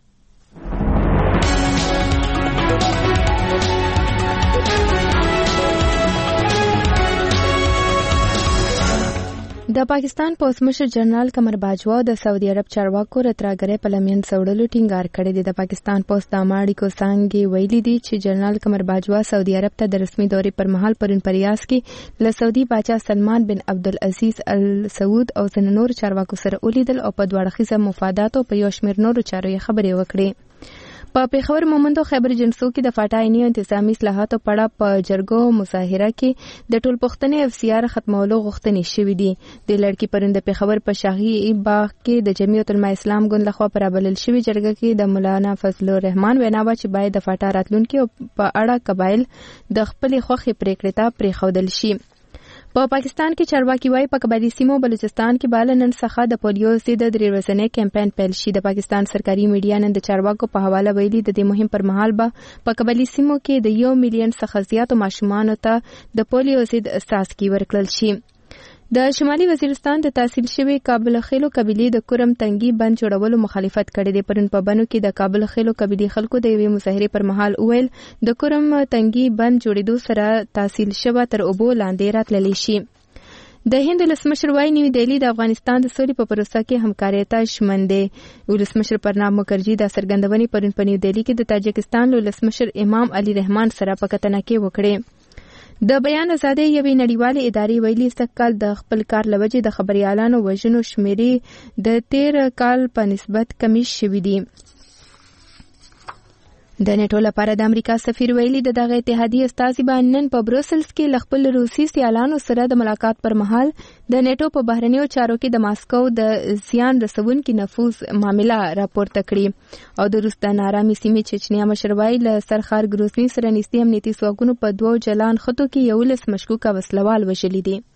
د پاکستان پوسټمشر جنرال قمر باجوا د سعودي عرب چارواکو رتراګرې په لمین سوړلو ټینګار کړی دی. د پاکستان پوسټ د اماړیکو څنګه ویلي دي چې جنرال قمر باجوا سعودي عرب ته د رسمي دورې پر مهال پرون پریاس کې له سعودي باچا سلمان بن عبدالعزیز ال سعود او ځینو نورو چارواکو سره ولیدل او په دوه اړخیزه مفاداتو په یو شمېر نورو چارو یې خبرې وکړې. په پیښور مومندو خیبر جنسو کې د فاټایني انتظامی اصلاحاتو په اړه په جرګو مظاهره کې د ټول پښتنې اف سی آر ختمولو غوښتنې شوې دي. د لړکی پرند پیښور په شاهي باغ کې د جمعیت العلماء اسلام ګوند لخوا پرابلل شوی جرګه کې د مولانا فضل الرحمن وینا و چې باید د فاټا راتلونکي په اړه قبایل د خپل خوخي پریکړې ته پریښودل شي. په پاکستان کې چارواکي وايي په قبایلی سیمو بلوچستان کې بال نن څخه د پولیو ضد درې ورځې کمپاین پیل شي. د پاکستان سرکاري میډیا نن د چارواکو په حواله ویلي د دې مهم پر مهال به په قبایلی سیمو کې د یو میلیون څخه زیاتو ماشومانو ته د پولیو ضد څاڅکي ورکړل شي. د شمالي وزیرستان د تحصیل شوی کابل خیلو قبیلې د کورم تنګي بند جوړولو مخالفت کړې ده. پرون په بنو کې د کابل خیلو قبیلې خلکو د یوې مظاهرې پر مهال وویل د کورم تنګي بند جوړېدو سره تحصیل شوه تر اوبو لاندې راتللی شي. د هند ولسمشر وايي نیو دهلی د افغانستان د سولې په پروسه کې همکارۍ ته ژمن دی. ولسمشر پرناب مکرجي د څرګندونې پرون په نیو دهلی کې د تاجکستان ولسمشر امام علي رحمان سره په کتنه کې وکړې. د بیان ازادۍ یوې نړیوالې ادارې ویلي سږکال د خپل کار له وجې د خبریالانو وژنو شمیرې د تیر کال په نسبت کمې شوې دي. د نیټو لپاره د امریکا سفیر ویلي د دغه اتحادیې استازي به نن په بروسلز کې له خپل روسي سیالانو سره د ملاقات پر مهال د نیټو په بهرنیو چارو کې د ماسکو د زیان رسونکي نفوذ معامله راپورته کړي او د روس د نارامي سیمې چچنیا مشر وایي له سرخار ګروزني سره نږدې امنیتي ځواکونو په دوو جلان خطو کې یولس مشکوکه وسلوال وژلي دي.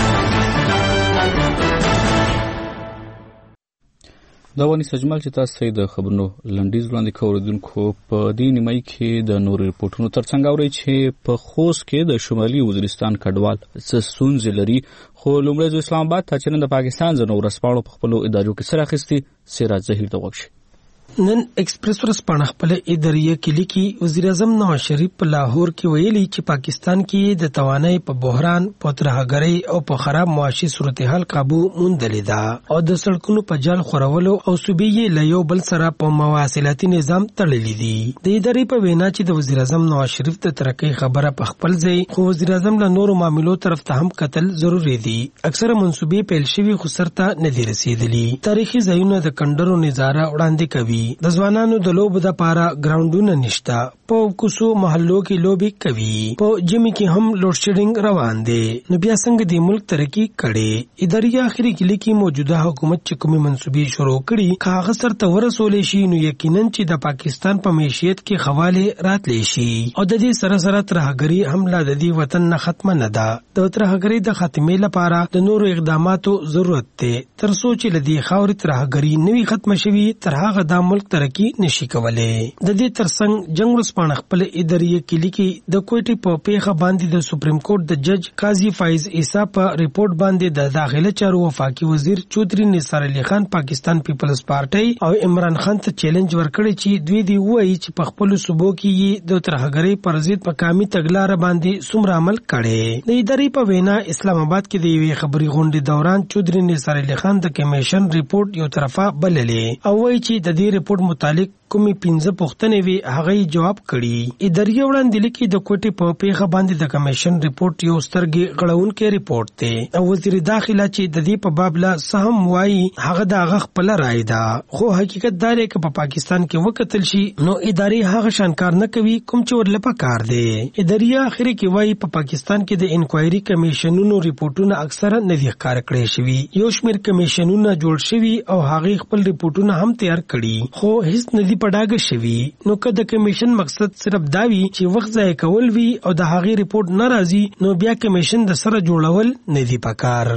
دا ونی سجمال چې تاسو د خبرونو لنډیز وړاندې کوردونکو په دې نیمای کې د نور ریپورتونو ترڅنګ اوري چې په خوست کې د شمالي وزیرستان کډوال سسون زلری خو لومړی اسلام آباد ته چې د پاکستان زنو ورسپاړو په خپل ادارو کې سره اخیستي سراج زهیر د وښ نن ایکسپریس ورسپانه خپل ادارې کې لیکي وزیر اعظم نواز شریف په لاهور کې ویلي چې پاکستان کې د توانای په بحران په ترهګرۍ او په خراب معاشي صورتحال قابو موندلې ده او د سړکونو په جال خورولو او صوبې له یو بل سره په مواصلاتي نظام تړلې دي. د ادارې په وینا چې د وزیر اعظم نواز شریف د ترقۍ خبره په خپل ځای خو وزیر اعظم له نورو معاملو طرف ته هم قتل ضروري دي. اکثره منصوبې پیل شوي خو سرته نه دي رسیدلي. تاریخي ځایونه د کندرو نظاره وړاندې کوي. د ځوانانو د لوب د پاره ګراوندونه نشته. په کوڅو محلو کې لوبي کوي. په جمی کې هم لوډ شیډینګ روان دي. نو بیا څنګه د ملک ترقی کړي؟ ادارې اخري کې لیکي موجوده حکومت چې کومې منصوبې شروع کړي کاغذ سره ورسولې شي نو یقینا چې د پاکستان په معیشت کې خواله راتلې شي او د دې سره سره ترهګری هم لا د دې وطن نه ختمه نه ده. د ترهګری د خاتمې لپاره د نورو اقداماتو ضرورت ده تر څو چې لدی خاوري ترهګری نوي ختمه شوي تر هغه د ملک ترقی نشي کولای. د دې ترڅنګ جنگ ورسپانه خپل ادارې کې لیکي د کوټي په پیښه باندې د سپریم کورټ د جج قاضي فایز عیسی په ریپورت باندې د داخله چارو وفاقي وزیر چودري نثار علي خان پاکستان پیپلز پارټي او عمران خان ته چیلنج ورکړی چې دوی دی وایي چې په خپل صوبو کې د ترهګرۍ پر ضد مقامي تګلارې باندې څومره عمل کړي. د ادارې په وینا اسلام آباد کې د یوې خبري غونډې دوران چودري نثار علي خان د کمیشن ریپورت یو طرفه بللې او وایي چې د دې ریپورت متعلق کومې پنځه پوښتنې وی هغه جواب کړي. ادارې وړاندې لیکي د کوټي په پیښه باندې د کمیشن ریپورت یو سترګې غړونکې ریپورت دی او وزیر داخله چې د دې په باب لا سهم وایي هغه د هغه خپل رائے ده خو حقیقت دا دی چې په پاکستان کې وکتل شي نو ادارې هغه شانکار نه کوي کوم چې ورلپه کار دی. ادارې اخري کې وایي په پاکستان کې د انکوایري کمیشنونو ریپورتونه اکثره نه دي ښکار کړي شوي. یو شمېر کمیشنونه جوړ شوي او هغه خپل ریپورتونه هم تیار کړي خو هیڅ نه دي پډاګه شوي. نو که د کمیشن مقصد صرف دا وي چې وخت ضایع کول وي او د هغې ریپورت نه راځي نو بیا کمیشن د سره جوړول نه دي پکار.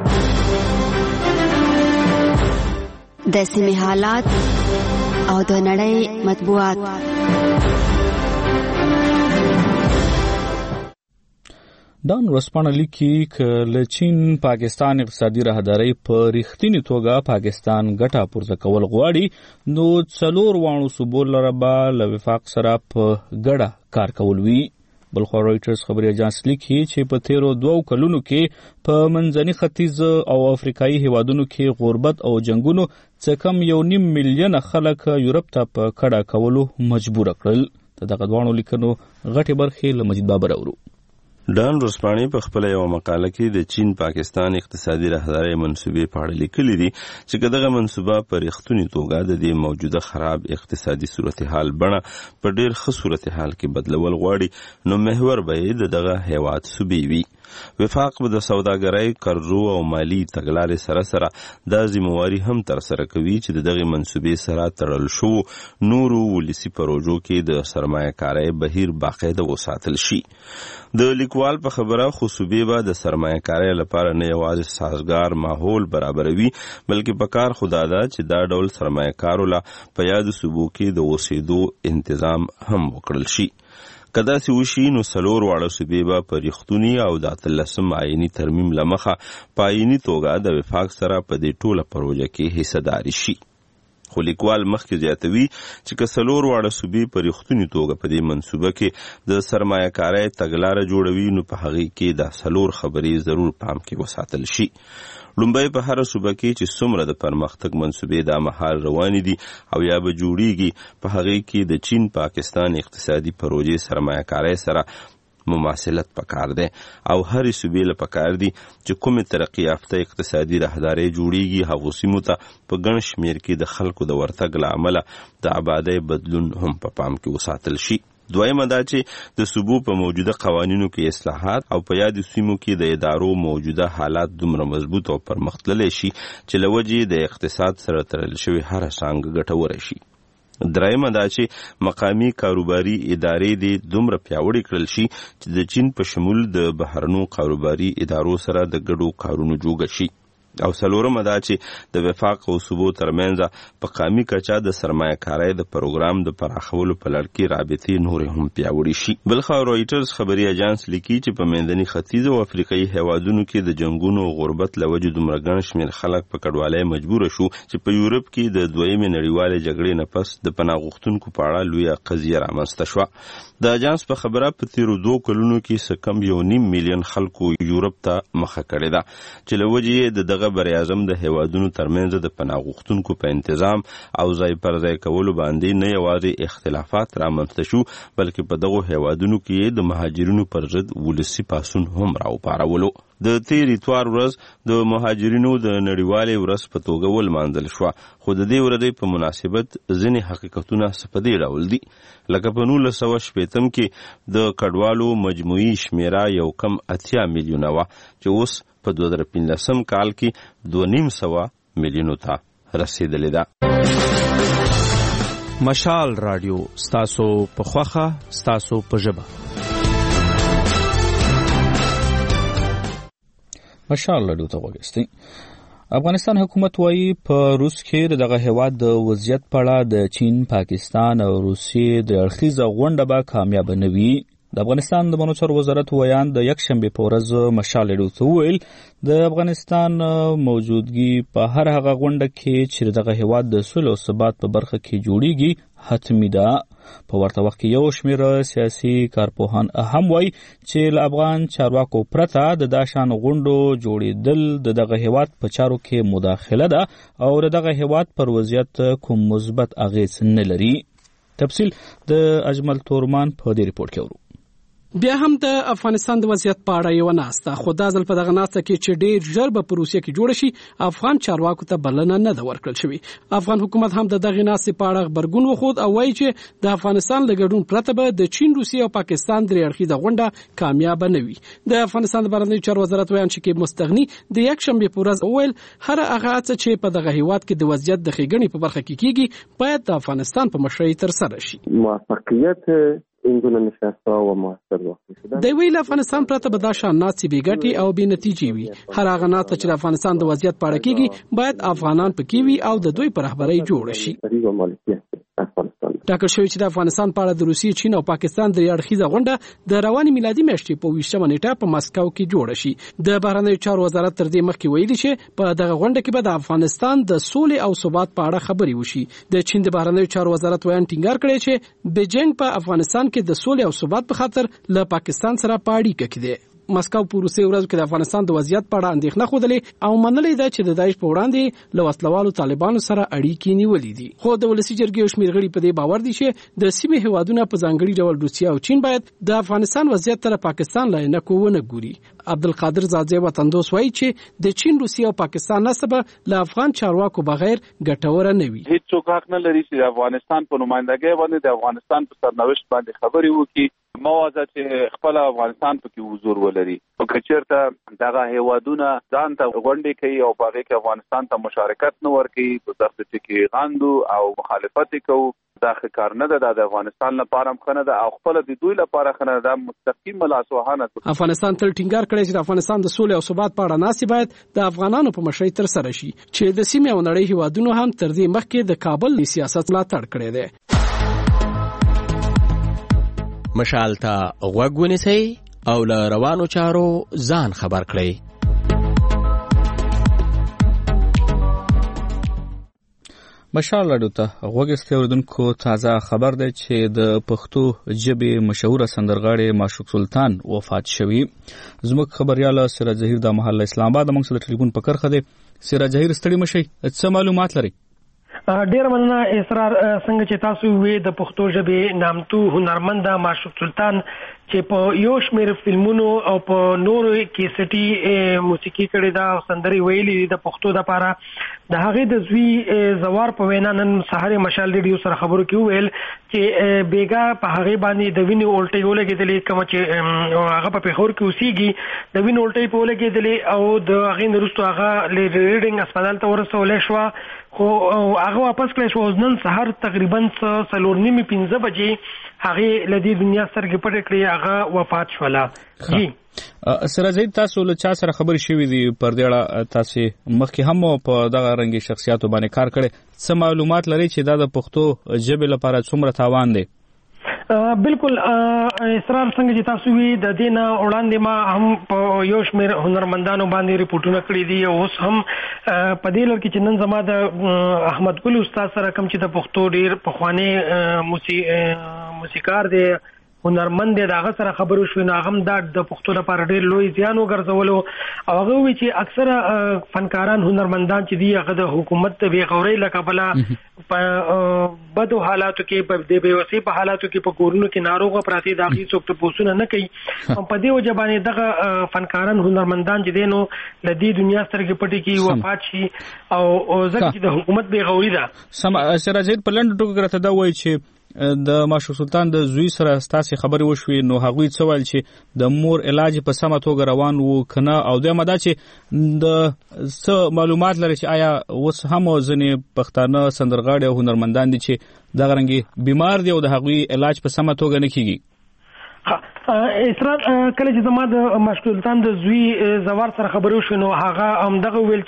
د سیمې حالات او د نړۍ مطبوعات. دان ورسپانه لیکي ک له چین پاکستان اقتصادي راهداري په رښتینی توګه پاکستان ګټه پورته کول غواړي نو څلور وانو صوبو لره به له وفاق سره په ګډه کار کول وي. بلخو رويټرز خبري اژانس لیکي چې په تیرو دوو کلونو کې په منځني ختیځ او افریقایي هیوادونو کې غربت او جنگونو څه کم یو نیم میلیون خلک یورپ ته په کډه کولو مجبور کړل. دغه دوانو لیکنو غټي برخې له مجید بابر اورو. ډان روسپانی په خپل یو مقاله کې د چین پاکستان اقتصادي راهداري منسوبې په اړه لیکلي دي چې دغه منسوبه په رښتونی توګه د دې موجوده خراب اقتصادي صورتحال بڼه په ډېر ښه صورتحال کې بدلول غواړي نو محور به دغه هیواد صوبې وي. وفاق به د سوداګرۍ قرضو او مالی تګلارې سره سره دا ذمہواري هم تر سره کوي چې دغه منسوبې سره تړل شو نورو ولسی پروژو کې د سرمایه کارۍ بهیر باقاعده وساتل شي. د لیکوال په خبره خصوصي به د سرمایه کارۍ لپاره نه یوازې سازگار ماحول برابروي بلکې په کار خدا دا چې دا ډول سرمایه کارو لا په یاد صوبو کې د اوسېدو تنظیم هم وکړل شي. کدا سی وشي نو سلور واړه صوبې به په ریښتونی او د اتلسم آئینی ترمیم لمخه پاینی توګه د وفاق سره په دې ټوله پروژه کې حصداري شي. خو لیکوال مخکې زیاتوي چې که سلور واړه صوبې په ریښتونی توګه په دې منصوبه کې د سرمایه کارۍ تګلاره جوړوي نو په هغه کې د سلور خبرې ضرور پام کې وساتل شي. لومبای په هر صوبه کې چې څومره د پرمختګ منسوبې د مهال روانې دي او یا به جوړیږي په هغه کې د چین پاکستان اقتصادي پروژې سرمایه کارۍ سره مماثلت پکار دی او هر صوبې له پکار دي چې کومه ترقی یافته اقتصادي راهداري جوړیږي هغه سیمو ته په ګڼ شمیر کې د خلکو د ورتګ لامل د آبادی بدلون هم په پام کې وساتل شي. دویمه دا چې د صوبو په موجوده قوانینو کې اصلاحات او په یاد سیمو کې د ادارو موجوده حالات دومره مضبوط او پرمختللی شي چې لوجې د اقتصاد سره تړل شوی هر څنګه ګټور شي. درېمه دا چې مقامی کاروباري ادارې د دومره پیاوړي کړل شي چې د چین په شمول د بهرنو کاروباري ادارو سره د ګډو کارونو جوړ شي. او سلورمه دا چې د وفاق او صوبو ترمنځ په قامي کچا د سرمایه کارۍ د پروګرام د پراخولو په لړ کې رابطې نور هم پیاوړي شي. بلخو رويټرز خبري اژانس لیکي چې په منځني ختیځ او افریقایي هیوادونو کې د جنگونو او غربت لوجې دومره ګڼ شمېر خلک په کډوالۍ مجبور شو چې په یورپ کې د دویمې نړیوالې جګړې نه پس د پناه غوښتونکو په اړه لویه قضیه رامنځته شوه. د اژانس په خبره په تیرو دوه کلونو کې څه کم یو نیم میلیون خلکو یورپ ته مخه کړې ده چې لوجې د دغه بر اعظم د هیوادونو ترمنځ د پناه غوښتونکو په تنظیم او ځای پر ځای کولو باندې نه یوازې اختلافات رامنځته شو بلکې په دغه هیوادونو کې د مهاجرینو پر ضد ولسی پاسون هم راوپارولو. د تیر اتوار ورځ د مهاجرینو د نړیوالې ورځ په توګه ولمانځل شوه خو د دې ورځې په مناسبت ځینې حقیقتونه څه په دې ډول دي لکه په نولس سوه شپېتم کې د کډوالو مجموعي شمیره یو کم اتیا میلیونه وه چې اوس په دوه زره پنځلسم کال کې دوه نیم سوه میلیونو ته رسیدلې ده. مشال رادیو ستاسو په خوخه ستاسو په ژبه. مشال رادیو ته وګورئ. افغانستان حکومت وايي په روس کې دغه هیواد د وضعیت په اړه د چین، پاکستان او روسیې د اړخیزه غونډه به کامیاب نه وي. د افغانستان د بانو چارو وزارت ویان د یکشنبه په ورځ مشال رادیو ته وویل د افغانستان موجودګي په هر هغه غونډه کې چې دغه هیواد د سولې او ثبات په برخه کې جوړیږي حتمی ده. په ورته وخت کې یو شمېر سیاسي کارپوهان هم وایي چې له افغان چارواکو پرته د داشان غونډو جوړېدل د دغه هیواد په چارو کې مداخله ده او د دغه هیواد پر وضعیت کوم مثبت اغېز نه لري. تفصیل د اجمل تورمان په دې ریپورت کې ورو. بیا هم د افغانستان د وضعیت په اړه یو ناسته خو دا ځل په دغه ناسته کې چې ډېر ژر به په روسیه کې جوړ شي افغان چارواکو ته بلنه نه ده ورکړل شوې. افغان حکومت هم د دغه ناستې په اړه غبرګون وښود او وایي چې د افغانستان له ګډون پرته به د چین، روسیې او پاکستان درې اړخیزه غونډه کامیاب نه وي. د افغانستان د بهرنیو چارو وزارت ویان شکیب مستغني د یکشنبه په ورځ وویل هر هغه څه چې په دغه هیواد کې د وضعیت د ښېګڼې په برخه کې کیږي باید د افغانستان په مشرۍ ترسره شي. موفقیت این گونه نشست‌ها و موثر واقع شدن د ویل افغانستان پرته به دا شان ناڅي بې ګټې او بې نتیجې وي. هر هغه ناڅه چې د افغانستان د وضعیت په اړه کېږي باید افغانان پکې وي او د دوی په رهبرۍ جوړ شي. افغانستان ټاکل شوی چې د افغانستان په اړه د روسیې، چین او پاکستان د اړخیزه غونډه د رواني میلادي میاشتې په ویشتمه نیټه په مسکو کې جوړه شي. د بهرنیو چارو وزارت تر دې مخکې ویلي چې په دغه غونډه کې به د افغانستان د سولې او ثبات په اړه خبرې وشي. د چین د بهرنیو چارو وزارت ویان ټینګار کړی چې بیجینګ په افغانستان کې د سولې او ثبات په خاطر له پاکستان سره په اړیکه کې دی. مسکو په روسي ورځو کې د افغانستان د وضعیت په اړه اندېښنه خوده او منلې ده چې د داعش په وړاندې له وسلوالو طالبانو سره اړیکې نیولې دي. خو د ولسی جرګې شمیر غړي په دې باور دي چې د سیمې هیوادونو په ځانګړي ډول روسیا او چین باید د افغانستان وضعیت تر پاکستان لاینه کوونه ګوري. عبدالقادر زاده وطندوس وایي چې د چین، روسیا او پاکستان نسبه له افغان چارواکو بغیر ګټوره نه وي. هیڅ څوک حق نه لري چې د افغانستان په نمائندګۍ باندې د افغانستان په سرنوشت باندې خبرې وکړي، موازه چې خپل افغانستان پکې حضور ولري. او کچېرته دغه هیوادونه ځان ته غونډې کوي او په هغه کې افغانستان ته مشارکت نه ورکوي، په دغه کې غاندو او مخالفت کوي، دا ښه نه ده. د افغانستان لپاره هم نه ده او خپل د دوی لپاره نه ده. مستقیم لاسوهانه افغانستان تل ټینګار کړی چې د افغانستان د سولې او ثبات په اړه ناسي باید د افغانانو په مشرۍ تر سره شي، چې د سیمې او نړۍ هیوادونو هم تر دې مخکې د کابل سیاست ملاتړ کړی دی. مشال ته غوږ ونیسئ او له روانو چارو ځان خبر کړئ. مشال راډیو ته غوږ ایستی اوریدونکو تازه خبر دی چې د پښتو ژبې مشهوره سندرغاړی معشوق سلطان وفات شوی. زموږ خبريال سراج ظهیر د محله اسلام آباد موږ سره ټلیفون په کرخه دی. سراج ظهیر ستړي مشئ، څه معلومات لري؟ ډیر مننه اسرار. څنګه چې تاسو وې د پښتو ژبې نامتو هنرمند معشوق سلطان چې په یو شمېر فلمونو او په نورو کیسټي موسیقي کړې ده، سندرې ویلې د پښتو لپاره، د هغې د زوی زوار په وینا نن سهار مشال ریډیو سره خبرو کې وویل چې بیګا په هغې باندې د وینې الټۍ ولګېدلې، کومه چې هغه په پېښور کې اوسېږي، د وینې الټۍ په ولګېدلې او د هغې نه وروسته هغه ریډینګ هسپتال ته ورسولی شوه، خو هغه واپس کړی شو. نن سهار تقریبا څلور نیمې پنځه بجې هغې له دې دنیا سترګې پټې کړې، هغه وفات شوله. جی سراج ظهیر، تاسو له چا سره خبرې شوې دي پر دې اړه؟ تاسو مخکې هم په دغه رنګي شخصیاتو باندې کار کړی، څه معلومات لري چې دا د پښتو ژبې لپاره څومره تاوان دی؟ بالکل اسرار. څنګه چې تاسو وی د دې نه وړاندې ما هم په یو شمېر هنرمندانو باندې ریپورټونه کړي دي، اوس هم په دې لړ کې چې نن زما د احمد ګل استاد سره کوم چې د پښتو ډېر پخوانی موسیقار دی، هنرمند دی، د هغه سره خبرو شوې، نو هغه هم دا د پښتو لپاره ډېر لوی زیان وګرځولو او هغه وایي چې اکثره فنکاران هنرمندان چې دي هغه د حکومت د بېغورۍ له کبله په بدو حالاتو کې، په د بېوسۍ په حالاتو کې، په کورونو کې ناروغه پراته دي، د هغې څوک تپوسونه نه کوي. په دې وجه باندې دغه فنکاران هنرمندان چې دی نو له دې دنیا سترګې پټې کړي، وفات شي او ځکه چې د حکومت بېغوري ده. سم. سراج ظهیر، په لنډو ټکو کې راته دا وایي چې د معشوق سلطان د زوی سره ستاسې خبرې وشوې، نو هغوی څه ویل چې د مور علاج په سمه توګه روان وو که نه؟ او دویمه دا چې د څه معلومات لري چې آیا اوس هم ځینې پښتانه سندرغاړي او هنرمندان دي چې دغه رنګې بیمار دي او د هغوی علاج په سمه توګه نه کیږي؟ اسرار، کله چې زما د معشوق سلطان د زوی زوار سره خبرې وشوې نو هغه همدغه ویل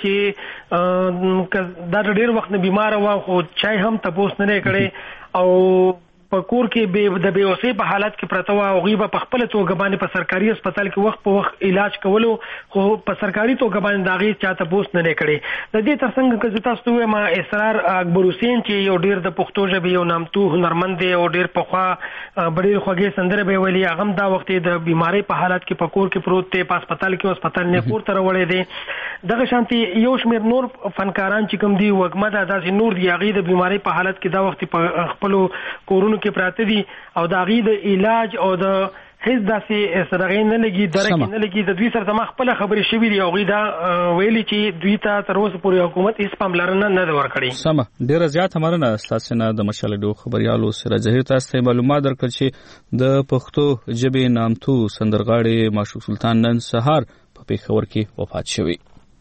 چې دا ډېر وخت نه بیماره وه، خو چای هم تپوس نه دی کړی او په کور کې د بېوسۍ په حالت کې پرته وه. هغوی به په خپله توګه باندې په سرکاري هسپتال کې وخت په وخت علاج کولو، خو په سرکاري توګه باندې د هغې چا تپوس نه دی کړی. د دې تر څنګ که زه تاسو ته ووایم، اسرار اکبر حسین چې یو ډېر د پښتو ژبې یو نامتو هنرمند دی او ډېر پخوا ډېرې خوږې سندرې به یې ویلي، هغه هم دا وخت د بیمارۍ په حالت کې په کور کې پروت دی، په هسپتال کې هسپتال نه کور ته راوړی دی. دغه شانتي یو شمېر نور فنکاران چې کوم دي، وږمه ده، داسې نور دي، هغې د بیمارۍ په حالت کې دا وخت په خپلو کورونو کې پراته دي او د هغې د علاج او د هیڅ داسې سرغې نه لګي، درکې نه لګي. د دوی سره زما خپله خبرې شوي دي، هغوی دا ویلي چې دوی ته تر اوسه پورې حکومت هیڅ پاملرنه نه ده ورکړې. سمه، ډېره زیاته مننه ستاسې نه د مشال ریډیو خبریالو سراج ظهیر. تاسو ته معلومات درکړل چې د پښتو ژبې نامتو سندرغاړی معشوق سلطان نن سهار په پېښور کې وفات شوی.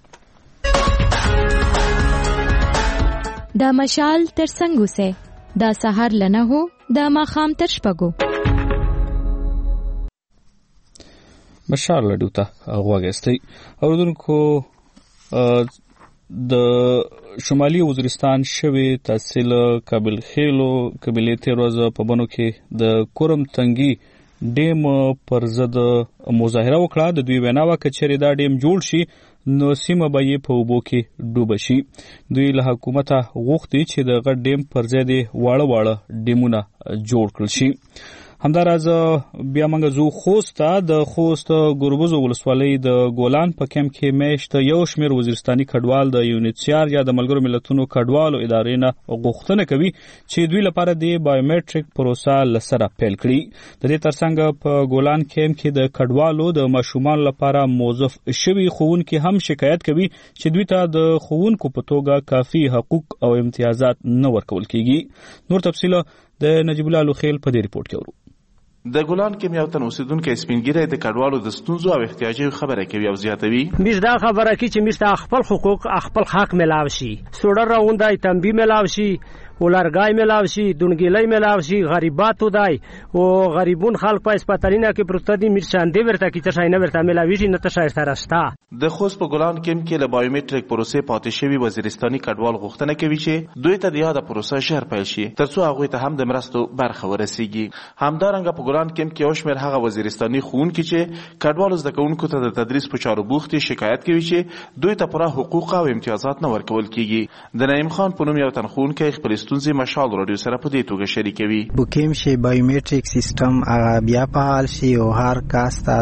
دا مشال تر څنګ اوسئ، دا سهار له نهو د ماښام تر شپږو. مشال راډیو ته غوږ ایستی اوریدونکو، د شمالي وزیرستان شوی تحصیل کابل خیلو قبیلې تیر ورځ په بنو کې د کورم تنګي ډیم پر ضد مظاهره وکړه. د دوی وینا وکړه چې دا ډیم جوړ شي نو سیمه به یې په اوبو کې ډوبه شي. دوی له حکومته غوښتي چې د غټ ډیم پر ځای د واړه واړه ډیمونه جوړ کړل شي. همداراز بیا موږ زو خوست د خوست ګوربوزو ولسوالۍ د ګولان په کمپ کې میشت یو شمیر وزیرستاني کډوال د یونیسیار یا د ملګرو ملتونو کډوالو ادارې نه غوښتنه کوي چې دوی لپاره د بایومټریک پروسه لسره پیل کړي. د دې ترڅنګ په ګولان کمپ کې د کډوالو د ماشومان لپاره موظف شوي ښوونکي هم شکایت کوي چې دوی ته د ښوونکو په توګه کافي حقوق او امتیازات نه ورکول کیږي. نور تفصیل د نجیب الله لوخیل په دې ریپورت کې ورو. د ګولان کې یو تن اوسیدونکو سپینګیری د کډوالو د ستونزو او احتیاجاتو خبره کوي او زیاتوي. مش دا خبره کی چې مش خپل حقوق خپل حق ملاوي شي، سوډر راوندای تنبی ملاوي شي، ولرګای ملاوي شي، دونګیلای ملاوي شي، غریباتو دای او غریبون خلک په اسپیټالینه کې پروستدي مرشاندې ورته کی چې شاینه ورته ملاوي شي نه ته شایر ترستا. د خوست په ګولان کې کې له بایومټریک پروسې پاتې شوی وزیرستاني کډوال غوښتنه کوي چې دوی ته د یاده پروسه ژر پیل شي ترڅو هغه ته هم د مرستو برخه ورسیږي. همدارنګه په ګولان کې کې اوشمر هغه وزیرستاني ښوونکي چې کډوالو زده کوونکو ته د تدریس په چارو بوختي شکایت کوي چې دوی ته پوره حقوق او امتیازات نه ورکول کیږي. د نعیم خان په نوم یو تن ښوونکی خپل ستونزې مشال رادیو سره په دې توګه شریکوي. بوکیم شي بایومټریک سیستم بیا په حال شي او هر کاس ته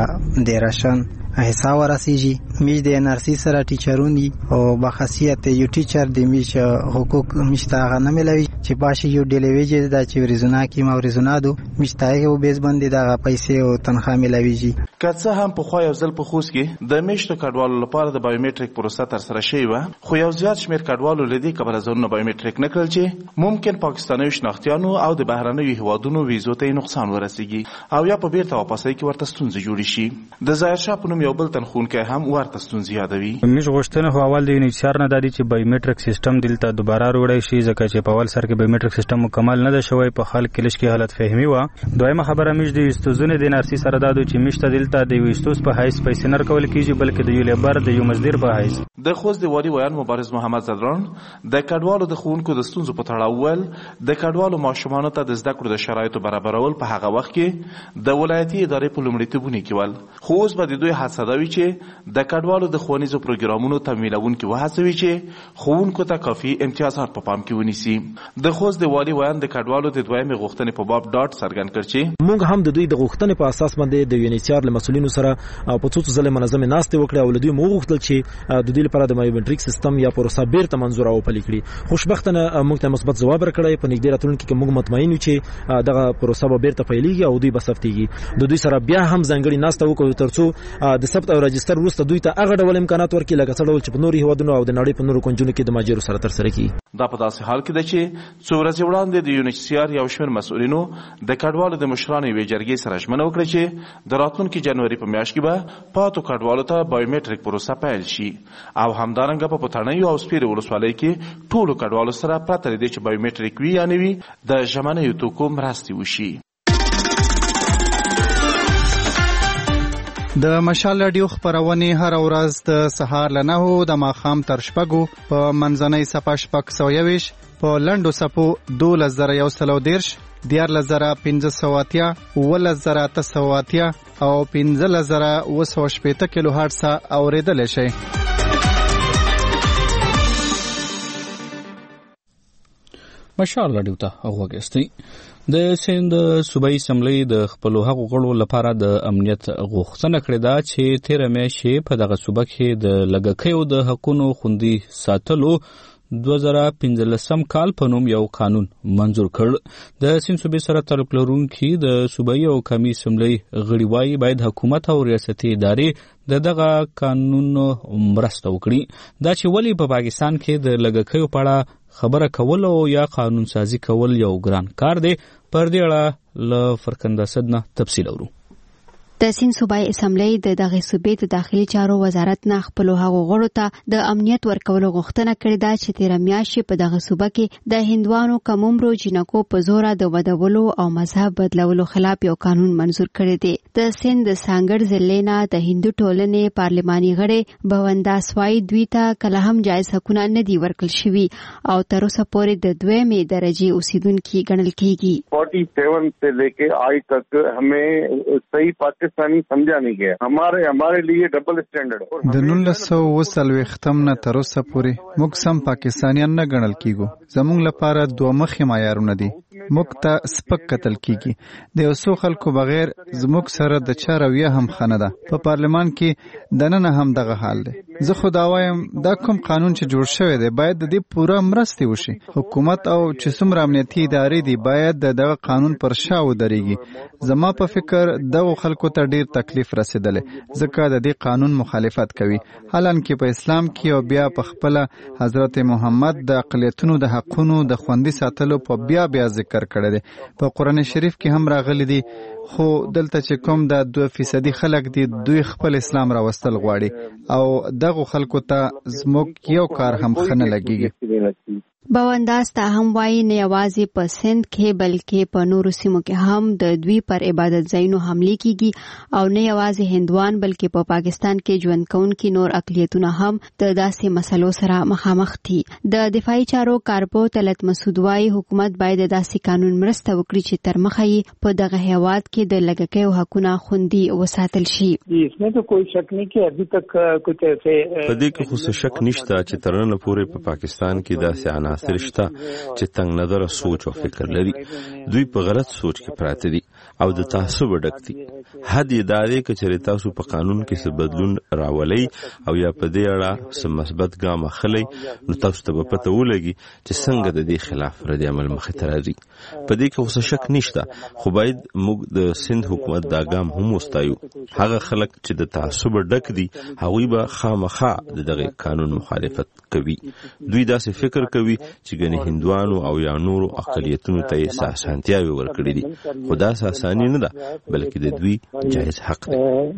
د ډیرشن حساب ورسیږي. میش د انرسی سره ټیچرون دي او بخاصیت یو ټیچر د میش حقوق مشته غنه ملوي چې پاشي یو ډیلیویج د چې ورزونه کی ما ورزونه دو مشتای او بیس باندې د پیسې او تنخواه ملويږي. کڅه هم په خو یو ځل په خوست کې د میشتو کډوالو لپاره د بایومټریک پروسه تر سره شوی و، خو یو زیات شمیر کډوالو لدی قبل ازونه بایومټریک نکړل چې ممکن پاکستاني شناختیانو او د بهرنیو هیوادونو ویزو ته نقصان ورسیږي او یا په بیرته واپسۍ کې ورته ستونزې جوړې شي. د ظاهر شاه په نوم یو بل تنخونکي هم ورته ستونزې یادوي. موږ غوښتنه خو اول د یونیسیار نه دادي چې بایومټریک سیستم دلته دوباره وروړی شي ځکه چې په اول سر کې بایومټریک سیستم مکمل نه ده شوی، په خلک کې لږ کې حالت فهمي و. دویمه خبره موږ د استوزونه د انرسی سره دادو چې مشته دلته د ویستوس په حیث پیسې نه ورکول کیږي بلکې د یو لیبر د یو مزدور په حیث. د خوست د والی ویان مبارز محمد زدران د کډوالو د ښوونکو د ستونزو په تړاو ول د کډوالو ماشومانو ته د زده کړو د شرایطو برابرول په هغه وخت کې د ولایتي ادارې په لومړیتوبونه کې ول، خو اوس به د دوی هڅه دا وي چې د کډوالو د ښوونیزو پروګرامونو تمویلونکي وهڅوي چې ښوونکو ته کافي امتیازات په پام کې ونیسي. د خوست د والی ویان د کډوالو د دویمې غوښتنې په باب ډاټ څرګند کړ چې موږ هم د دوی د غوښتنې په اساس باندې د یونیسیار له مسؤلینو سره په څو ځله منظمه ناستې وکړې او له دوی مو غوښتل چې د دوی لپاره د بایومټریک سیستم یا پروسه بیرته منظور او پلي کړي. خوشبختانه موږ ته مثبت ځواب راکړی. په نږدې راتلونکي کې موږ مطمئن یو چې دغه پروسه به بیرته پیلېږي او دوی به ثبتېږي. د دوی سره بیا هم ځانګړي ناسته وکړو ترڅو د ثبت او راجستر وروسته دوی ته هغه ډول امکانات ورکړي لکه څه ډول چې په نورو هیوادونو او د نړۍ په نورو کونجونو کې د ماجرو سره ترسره کیږي. دا په داسې حال کې ده چې څو ورځې وړاندې د یونیسیار یو شمېر مسؤلینو د کډوالو د مشرانو یوې جرګې سره ژمنه وکړه چې د راتلونکي جنوري په میاشت کې به پاتو کډوالو ته بایومټریک پروسه پیل شي او همدارنګه په پټنۍ او سپیرې ولسوالۍ کې ټولو کډوالو سره پرته لري چې بایومټریک وي یا نه وي د ژمنیو توکو مرستې وشي. د مشال رادیو خبرونه هر ورځ د سهار له نهو د ماښام تر شپږو په منځنۍ صفه شپږ سوه یویش په لنډو صفو دولس زره یو سل او دېرش دیارلس زره پنځه سوه اتیا اوولس زره اته سوه اتیا او پنځلس زره اوه سوه شپېته کیلو هرټزه اورېدلی شئ. مشال رادیو ته غوږ د سند صوبایي اسمبلی د خپلو هغو غړو لپاره د امنیت غوښتنه کړې ده چې تېره میاشت په دغه صوبه کې د لږکیو د حقونو خوندي ساتلو دوه زره پنځلسم کال په نوم یو قانون منظور کړ. د سند صوبې سره تعلق لرونکي د صوبایي او قومي اسمبلی غړي وایي باید حکومت او ریاستي ادارې د دغه قانون مرسته وکړي. دا چې ولې په پاکستان کې د لږکیو په اړه خبره کول او یا قانون سازی کول یو ګران کار دی. پر دې اړه له فرکنده صد نه تفصیل اورو. د سین صوبایي اسمبلی د دغه صوبې د داخلي چارو وزارت نه خپل هغو غړو ته د امنیت ورکولو غوښتنه کړې ده چې تیر میاشتې په دغه صوبه کې د هندوانو کمومرو جنکو په زور د ودولو او مذهب بدلولو خلاف یو قانون منزور کړی دی. د سند د سانګړ ضلع نه د هندو ټولنې پارلماني غړي بونداس وايي دوی ته کله هم جایز حقونه نه دي ورکړل شوي او تر اوسه پورې د دویمې درجې اوسیدونکي ګڼل کیږي. सैंतालीस से लेके आज तक हमें सही पाकिस्तानी समझा नहीं गया. हमारे हमारे लिए डबल स्टैंडर्ड د نولس سوه اوه څلوېښتم نه تر اوسه پورې موږ سم پاکستانیان نه ګڼل کیږو. زموږ لپاره دوه مخي معیارونه دي. موږ ته سپک کتل کیږي. د یو څو خلکو بغیر زموږ سره د چا رویه هم خنه ده. په پارلمان کې دننه هم دغه حال دی. زه خو دا وایم دا کوم قانون چې جوړ شوی دی باید د دې پوره مرستې وشي. حکومت او چې څومره امنیتي ادارې دي باید د دغه قانون پر شا ودرېږي. زما په فکر دغه خلکو ته ډیر تکلیف رسیدلی ځکه د دې قانون مخالفت کوي. حالانکه په اسلام کې او بیا په خپل حضرت محمد د اقلیتونو د حقونو د خوندي ساتلو په بیا بیا ذکر کړی دی. په قرآن شریف کې هم راغلی دی خو دلته چې کوم د دوه فیصدي خلک دي دوی خپل اسلام راوستل غواړي او دغه خلکو ته زموږ یو کار هم خنه لګیږي. بونداس ته هم وایي نه یوازې په سند کې بلکې په نورو سیمو کې هم د دوی پر عبادت ځایونو حملې کیږي او نه یوازې هندوان بلکې په پاکستان کې ژوند کوونکي نور اقلیتونه هم د داسې مسلو سره مخامخ دي. د دفاعي چارو کارپو طلعت مسعود وایي حکومت باید داسې قانون مرسته وکړي چې تر مخه یې په دغه هیواد کې د لږکیو حقونه خوندي وساتل شي. په دې کې خو څه شک نشته چې تر نن پورې په پاکستان کې داسې عناصر شته چې تنگ نظر سوچ او فکر لري. دوی په غلط سوچ کې پراته دي او د تعصب ډک دي. حد یې دا دی چې تاسو په قانون کې څه بدلون راولئ او یا په دې اړه څه مثبت ګام اخلئ نو تاسو ته به پته ولګي چې څنګه د دې خلاف رد عمل مخې ته راځي. په دې کې خو څه شک نشته خو باید موږ د سند حکومت دا ګام هم وستایو. هغه خلک چې د تعصب ډک دي هغوی به خامخا دغه قانون مخالفت کوي. دوی داسې فکر کوي چې ګنې هندوانو او یا نورو اقلیتونو ته یې اسانتیاوې ورکړي دي. خو دا اساني نه ده بلکې د دوی جایز حق دی.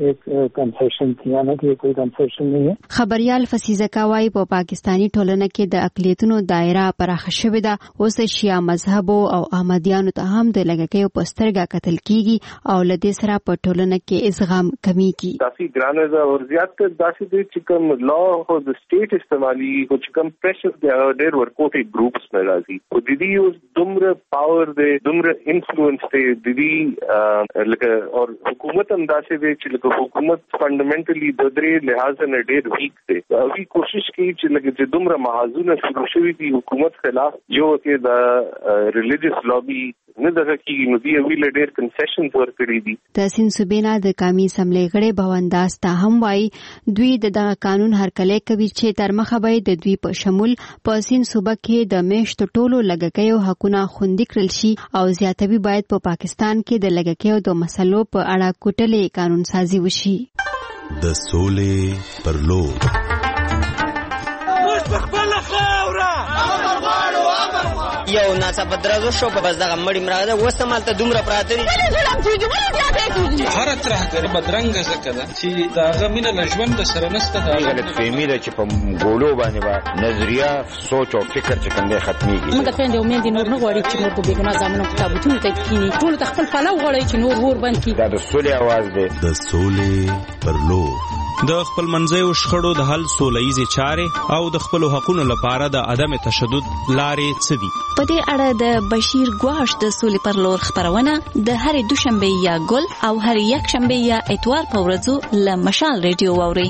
خبریال فسیزه کوي په پاکستانی ټولنه کې د اقلیتونو دایره پراخه شوې ده. اوس شیعه مذهب او احمدیانو ته هم د لږکیو په سترګه کتل کیږي او له دې سره په ټولنه کې ازغام کمیږي. کافي ګرانه ده او زیات داسې دي چې کوم لا خو د سټیټ استعمالي او چې کوم پریشر دی ډېر ورکوټي ګروپس نه راځي. او د دې اوس دومره پاور دی دومره انفلوئنس دی د دې لکه او حکومت هم داسې دی چې لکه حکومت فندامنټلی د درې لحاظ نه ډېر ویک دی. وی کوشش کوي چې لکه چې دومره محاذونه شروع شوي دي حکومت خلاف یو کې د ریلیجیس لابي نه دغه کې نو دی ویل ډېر کنسیشنز ورکړي دي. د سین صوبینا د قومي اسمبلی غړي بونداس ته هم وایي دوی د دغه قانون هرکلی کوي چې تر مخه به د دوی په شمول په سین صوبه کې د میشت ټولو لږکیو حقونه خوندي کړل شي او زیاتوي باید په پاکستان کې د لږکیو د مسلو په اړه کوټلې قانون سازي وشي. د سولې پر لور یو ناڅاپه درازو شو په بس دغه مړی مراغه وسته مالته دومره پراته دي هر ترهګر بدرنګ زکه ده چې داغه مینه لژوند د سره نسته دا غلط فهمي ده چې په ګولو باندې با نظریه سوچ او فکر چې کوم ختميږي. موږ ته د امید نور نه غواړي چې نور په بیګناه ځامنو کتابونه ته کینی ټول تخپل پلو غواړي چې نور ور باندې کی دا د سولې आवाज ده. د سولې پر لور د خپل منځیو شخړو د حل سولهییزې چارې او د خپلو حقونو لپاره د عدم تشدد لارې څه دي؟ په دې اړه د بشیر ګواش د سولې پر لور خبرونه د هرې دوشنبه یا ګل او هر یک شنبه یا اتوار په ورځو له مشال ریډیو واورئ.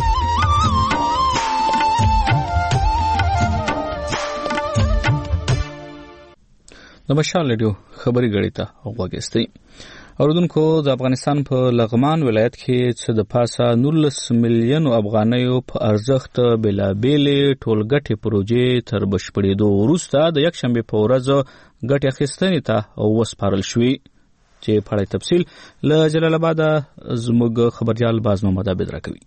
د مشال ریډیو خبري غړي ته وګورئ. اوردونکو د افغانستان په لغمان ولایت کې څه د پاسه نولس میلیون افغانیو په ارزښت بلابېلې ټولګټې پروژې تر بشپړېدو وروسته د یک شنبې په ورځ ګټې اخیستنې ته وسپارل شوې چې په اړه تفصیل له جلال آباد زموږ خبريال باز محمد عابد راکوي.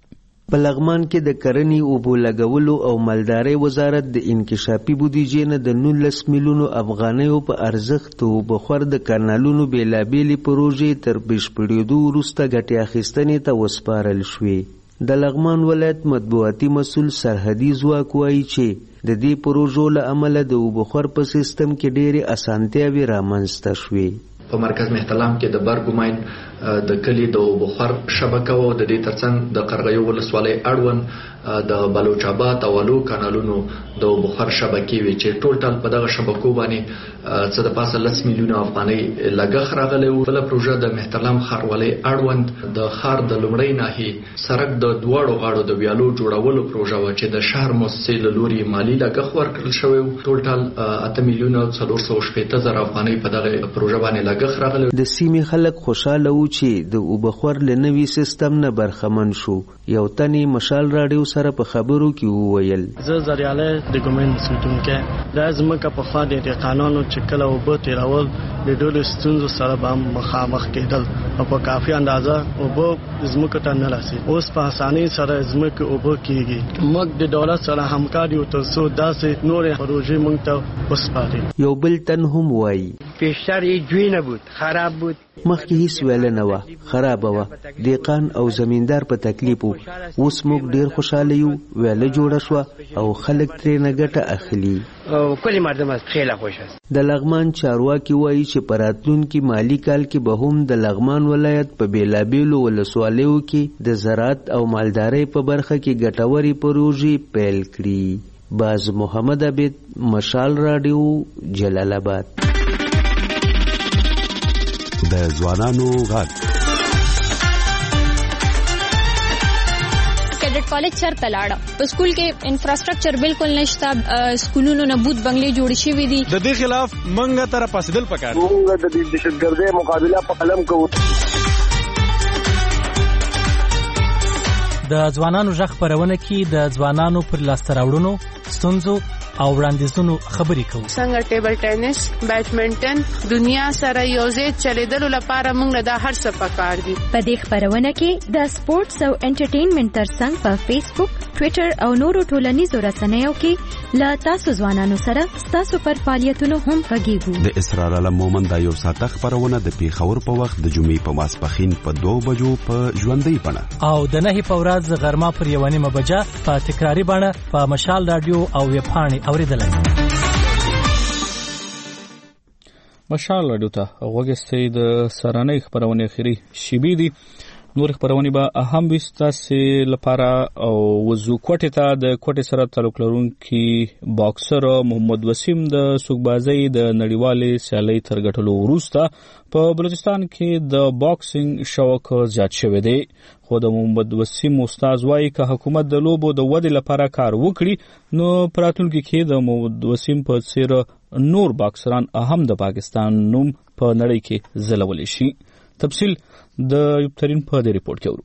په لغمان کې د کرنې اوبو لګولو او مالدارۍ وزارت د انکشافي بودیجې نه د نولس میلیونو افغانیو په ارزښت اوبه خور د کانالونو بېلابېلې پروژې تر بشپړېدو وروسته ګټې اخیستنې ته وسپارل شوې. د لغمان ولایت مطبوعاتي مسؤل سرحدي ځواک وایي چې د دې پروژو له امله د اوبه خور په سیستم کې ډېرې اسانتیاوې رامنځته شوې. په مرکز مهتلام کې د برګوماین د کلی د اوبخور شبکه او د دې ترڅنګ د قرغیو ولسوالۍ اړوند د بلوچ آباد او الو کانالونو د اوبخور شبکې وی چې ټولټل په دغه شبکو باندې څه د پاسه لس میلیونه افغانۍ لګښ راغلی و. بل پروژه د مهتلام ښاروالۍ اړوند د ښار د لومړۍ ناحیې سړک د دواړو غاړو د ویالو جوړولو پروژه و چې د شهر مؤسسې له لوري مالی لګښ ورکړل شوی و. ټولټل اته میلیونه څلور سوه شپېته زره افغانۍ په دغه پروژه باندې لګښ راغلی. د سیمې خلک خوشاله وو چې د اوبخور له نوي سیستم نه برخمن شو. یو تنې مشال راډیو سره په خبرو کې وویل زه زریاله د ګومین مسؤلیتونکو دا زموږه په خوا د قانونو چې کله اوبه تیرول د ډول ستونزو سره به مخامخ کېدل او په کافي اندازه اوبه زموږه ته نه رسي. اوس په اسانۍ سره زموږه اوبه کېږي. موږ د دولت سره همکاري او ترڅو داسې نورې پروژې موږ ته وسپاري. یو بل تن هم وایي پیشتر یې جوی نه بود، خراب بود. مخکې هیڅ ویله نه وه، خرابه وه. دهقان او زمیندار په تکلیف وو. اوس موږ ډېر خوشحاله یو. ویله جوړه شوه او خلک ترېنه ګټه اخلي. او کلی مردم از خیلی خوش است. د لغمان چارواکي وایي چې په راتلونکي مالي کال کې به هم د لغمان ولایت په بېلابېلو ولسوالیو کې د زراعت او مالدارۍ په برخه کې ګټورې پروژې پیل کړي. باز محمد عبید، مشال راډیو، جلال آباد. د ځوانانو غږ کیډټ کالج چرته لاړه. په سکول کې انفراستراکچر بالکل نشته. سکولونو نه بوت بنگلې جوړ شوي دي. د دې خلاف منګه تر پاسدل پکار. موږ د دهشتګردۍ مقابله په قلم کوو. د ځوانانو غږ خپرونه کې د ځوانانو پر لاسته راوړنو، ستونزو او وړاندیزونو خبرې کوو. څنګه ټیبل ټینس، بیډمنټن دنیا سره یوځای چلیدلو لپاره موږ دا هر څه پکار دي. په دې خبرونه کې د سپورتس او انټرټینمنټ ترڅنګ په فیسبوک، ټویټر او نورو ټولنیزو رسنیو کې له تاسو ځوانانو سره تاسو پر فعالیتونو هم غږیږو. د اسرار علم مومند دا یو ساعته خبرونه د پیښور په وخت د جمعې په ماسپښین په دوه بجو په ژوندۍ بڼه او د نهي په ورځ غرمه پر یوه نیمه بجه په تکراري بڼه په مشال راډیو او ویبپاڼې اوریدلای. مشال راډیو ته غوږی د سرانه خبرونه اخیری شیبې دي. نور خبرونه به اهم وستاسې لپاره او وزو کوټه ته د کوټه سره تعلق لرونکي باکسر محمد وسیم د سوکبازي د نړیوالې سیالۍ تر ګټلو وروسته په بلوچستان کې د باکسینګ شوق زیات شوی دی. خو د محمد وسیم استاد وايي که حکومت د لوبو د ودې لپاره کار وکړي نو پراتونکو کې د محمد وسیم په څیر نور باکسران هم د پاکستان نوم په نړۍ کې ځلولی شي. تفصیل د یوبترین په دې ریپورت کې ورو.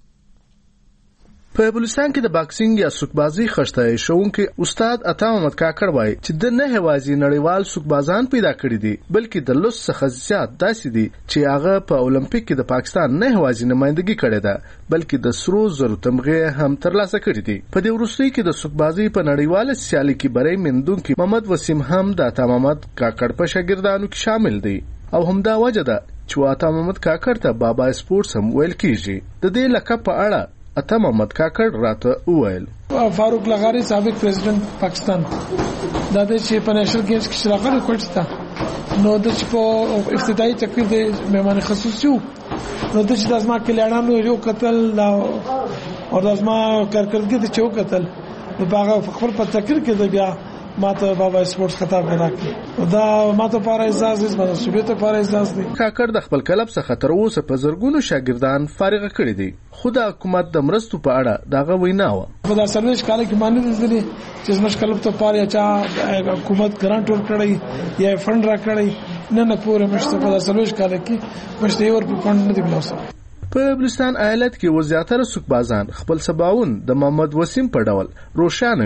په بلوچستان کې د باکسینګ یا سوکبازي خشتای شوونکي استاد عطا محمد کاکړ وایي چې د نه هوازي نړیوال سوکبازان پیدا کړی دي بلکې د لوس څخه زیات داسې دي چې هغه په اولمپیک کې د پاکستان نه هوازي نمائندګي کړې ده بلکې د سرو زرو تمغه هم ترلاسه کړې دي. په دې وروستي کې د سوکبازي په نړیواله سیالي کې بری مندونکي محمد وسیم هم د عطا محمد کاکړ په شاګردانو کې شامل دي او همدا وجه ده چې عطا محمد کاکړ ته بابا سپورتس هم ویل کیږي. د دې لقب په اړه عطا محمد کاکړ راته وویل. فاروق لغاري سابق پریزیدنت پاکستان دا د چې په نېشنل گیمز کې شراکت وکړ نو د چې په افتتاحي تقریر د مهمان خصوصي نو د چې د ازما کلیانو یو قتل او د ازما کارکردګي د چو قتل د باغ خپل په تقریر کې د بیا ماته بابا سپورتس خطاب راکړي دا ماته پاره احساس دي زما صوبته پاره احساس دي. کاکړ د خپل کلب څخه تر اوسه په زرګونو شاګردان فارغ کړي دي. خو د حکومت د مرستو په اړه دغه وینا و. په دا سرویس کال کې باندې دي چې زما کلب ته پاره چا حکومت ګرانټ ور کړی یا فند را کړی نه نه پوره مشته په دا سرویس کال کې مشته ور په فند نه دی بلاسه. په بلوچستان ایالت کې وزیاتره سوکبازان خپل سباون د محمد وسیم په ډول روشانه ویني.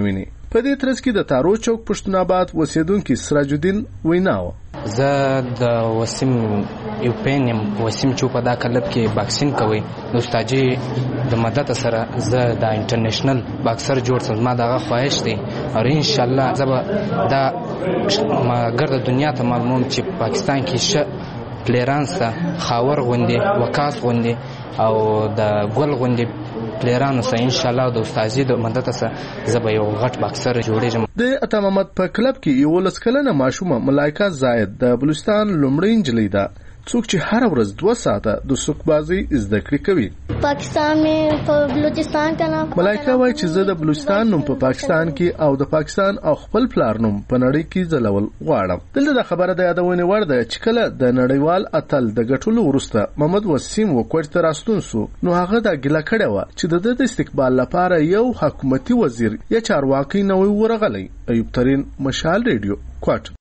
په دې ترڅ کې د تارو چوک پښتون آباد اوسیدونکي سراج الدین ویناو زه د وسیم یو پینم وسیم چې په دا کلب کې باکسینګ کوي نو استاجي د مدد سره زه د انټرنیشنل باکسر جوړ سم ما دغه خواهش دی او ان شاء الله زه به دا ګرد دنیا ته معلوم چې پاکستان کې ش پلیران سره خاور غوندي وکاس غوندي او د ګل غوندي پلیرانو سره ان شاء الله د استاجي د مدد سره زه به یو غټ باکسر جوړېږم. د عطا محمد په کلب کې یو لس کلنه ماشومه ملایکه زاید د بلوچستان لومړی نجلۍ ده څوک چې هر ورځ دوه ساعته د سوکبازي زده کړې کوي. پاکستان में بلوچستان کا نام ملایکه وایي چې زه د بلوچستان نوم په پاکستان کې او د پاکستان او خپل پلار نوم په نړۍ کې ځلول غواړم. دلته د خبره د یادونې وړ ده چې کله د نړیوال اتل د ګټلو وروسته محمد وسیم وکوټ ته راستون سو نو هغه د ګیله کړې و چې د د استقبال لپاره یو حکومتي وزیر یا چارواکي نوې ورغلی. ایوب ترين مشال ریډیو کوټ.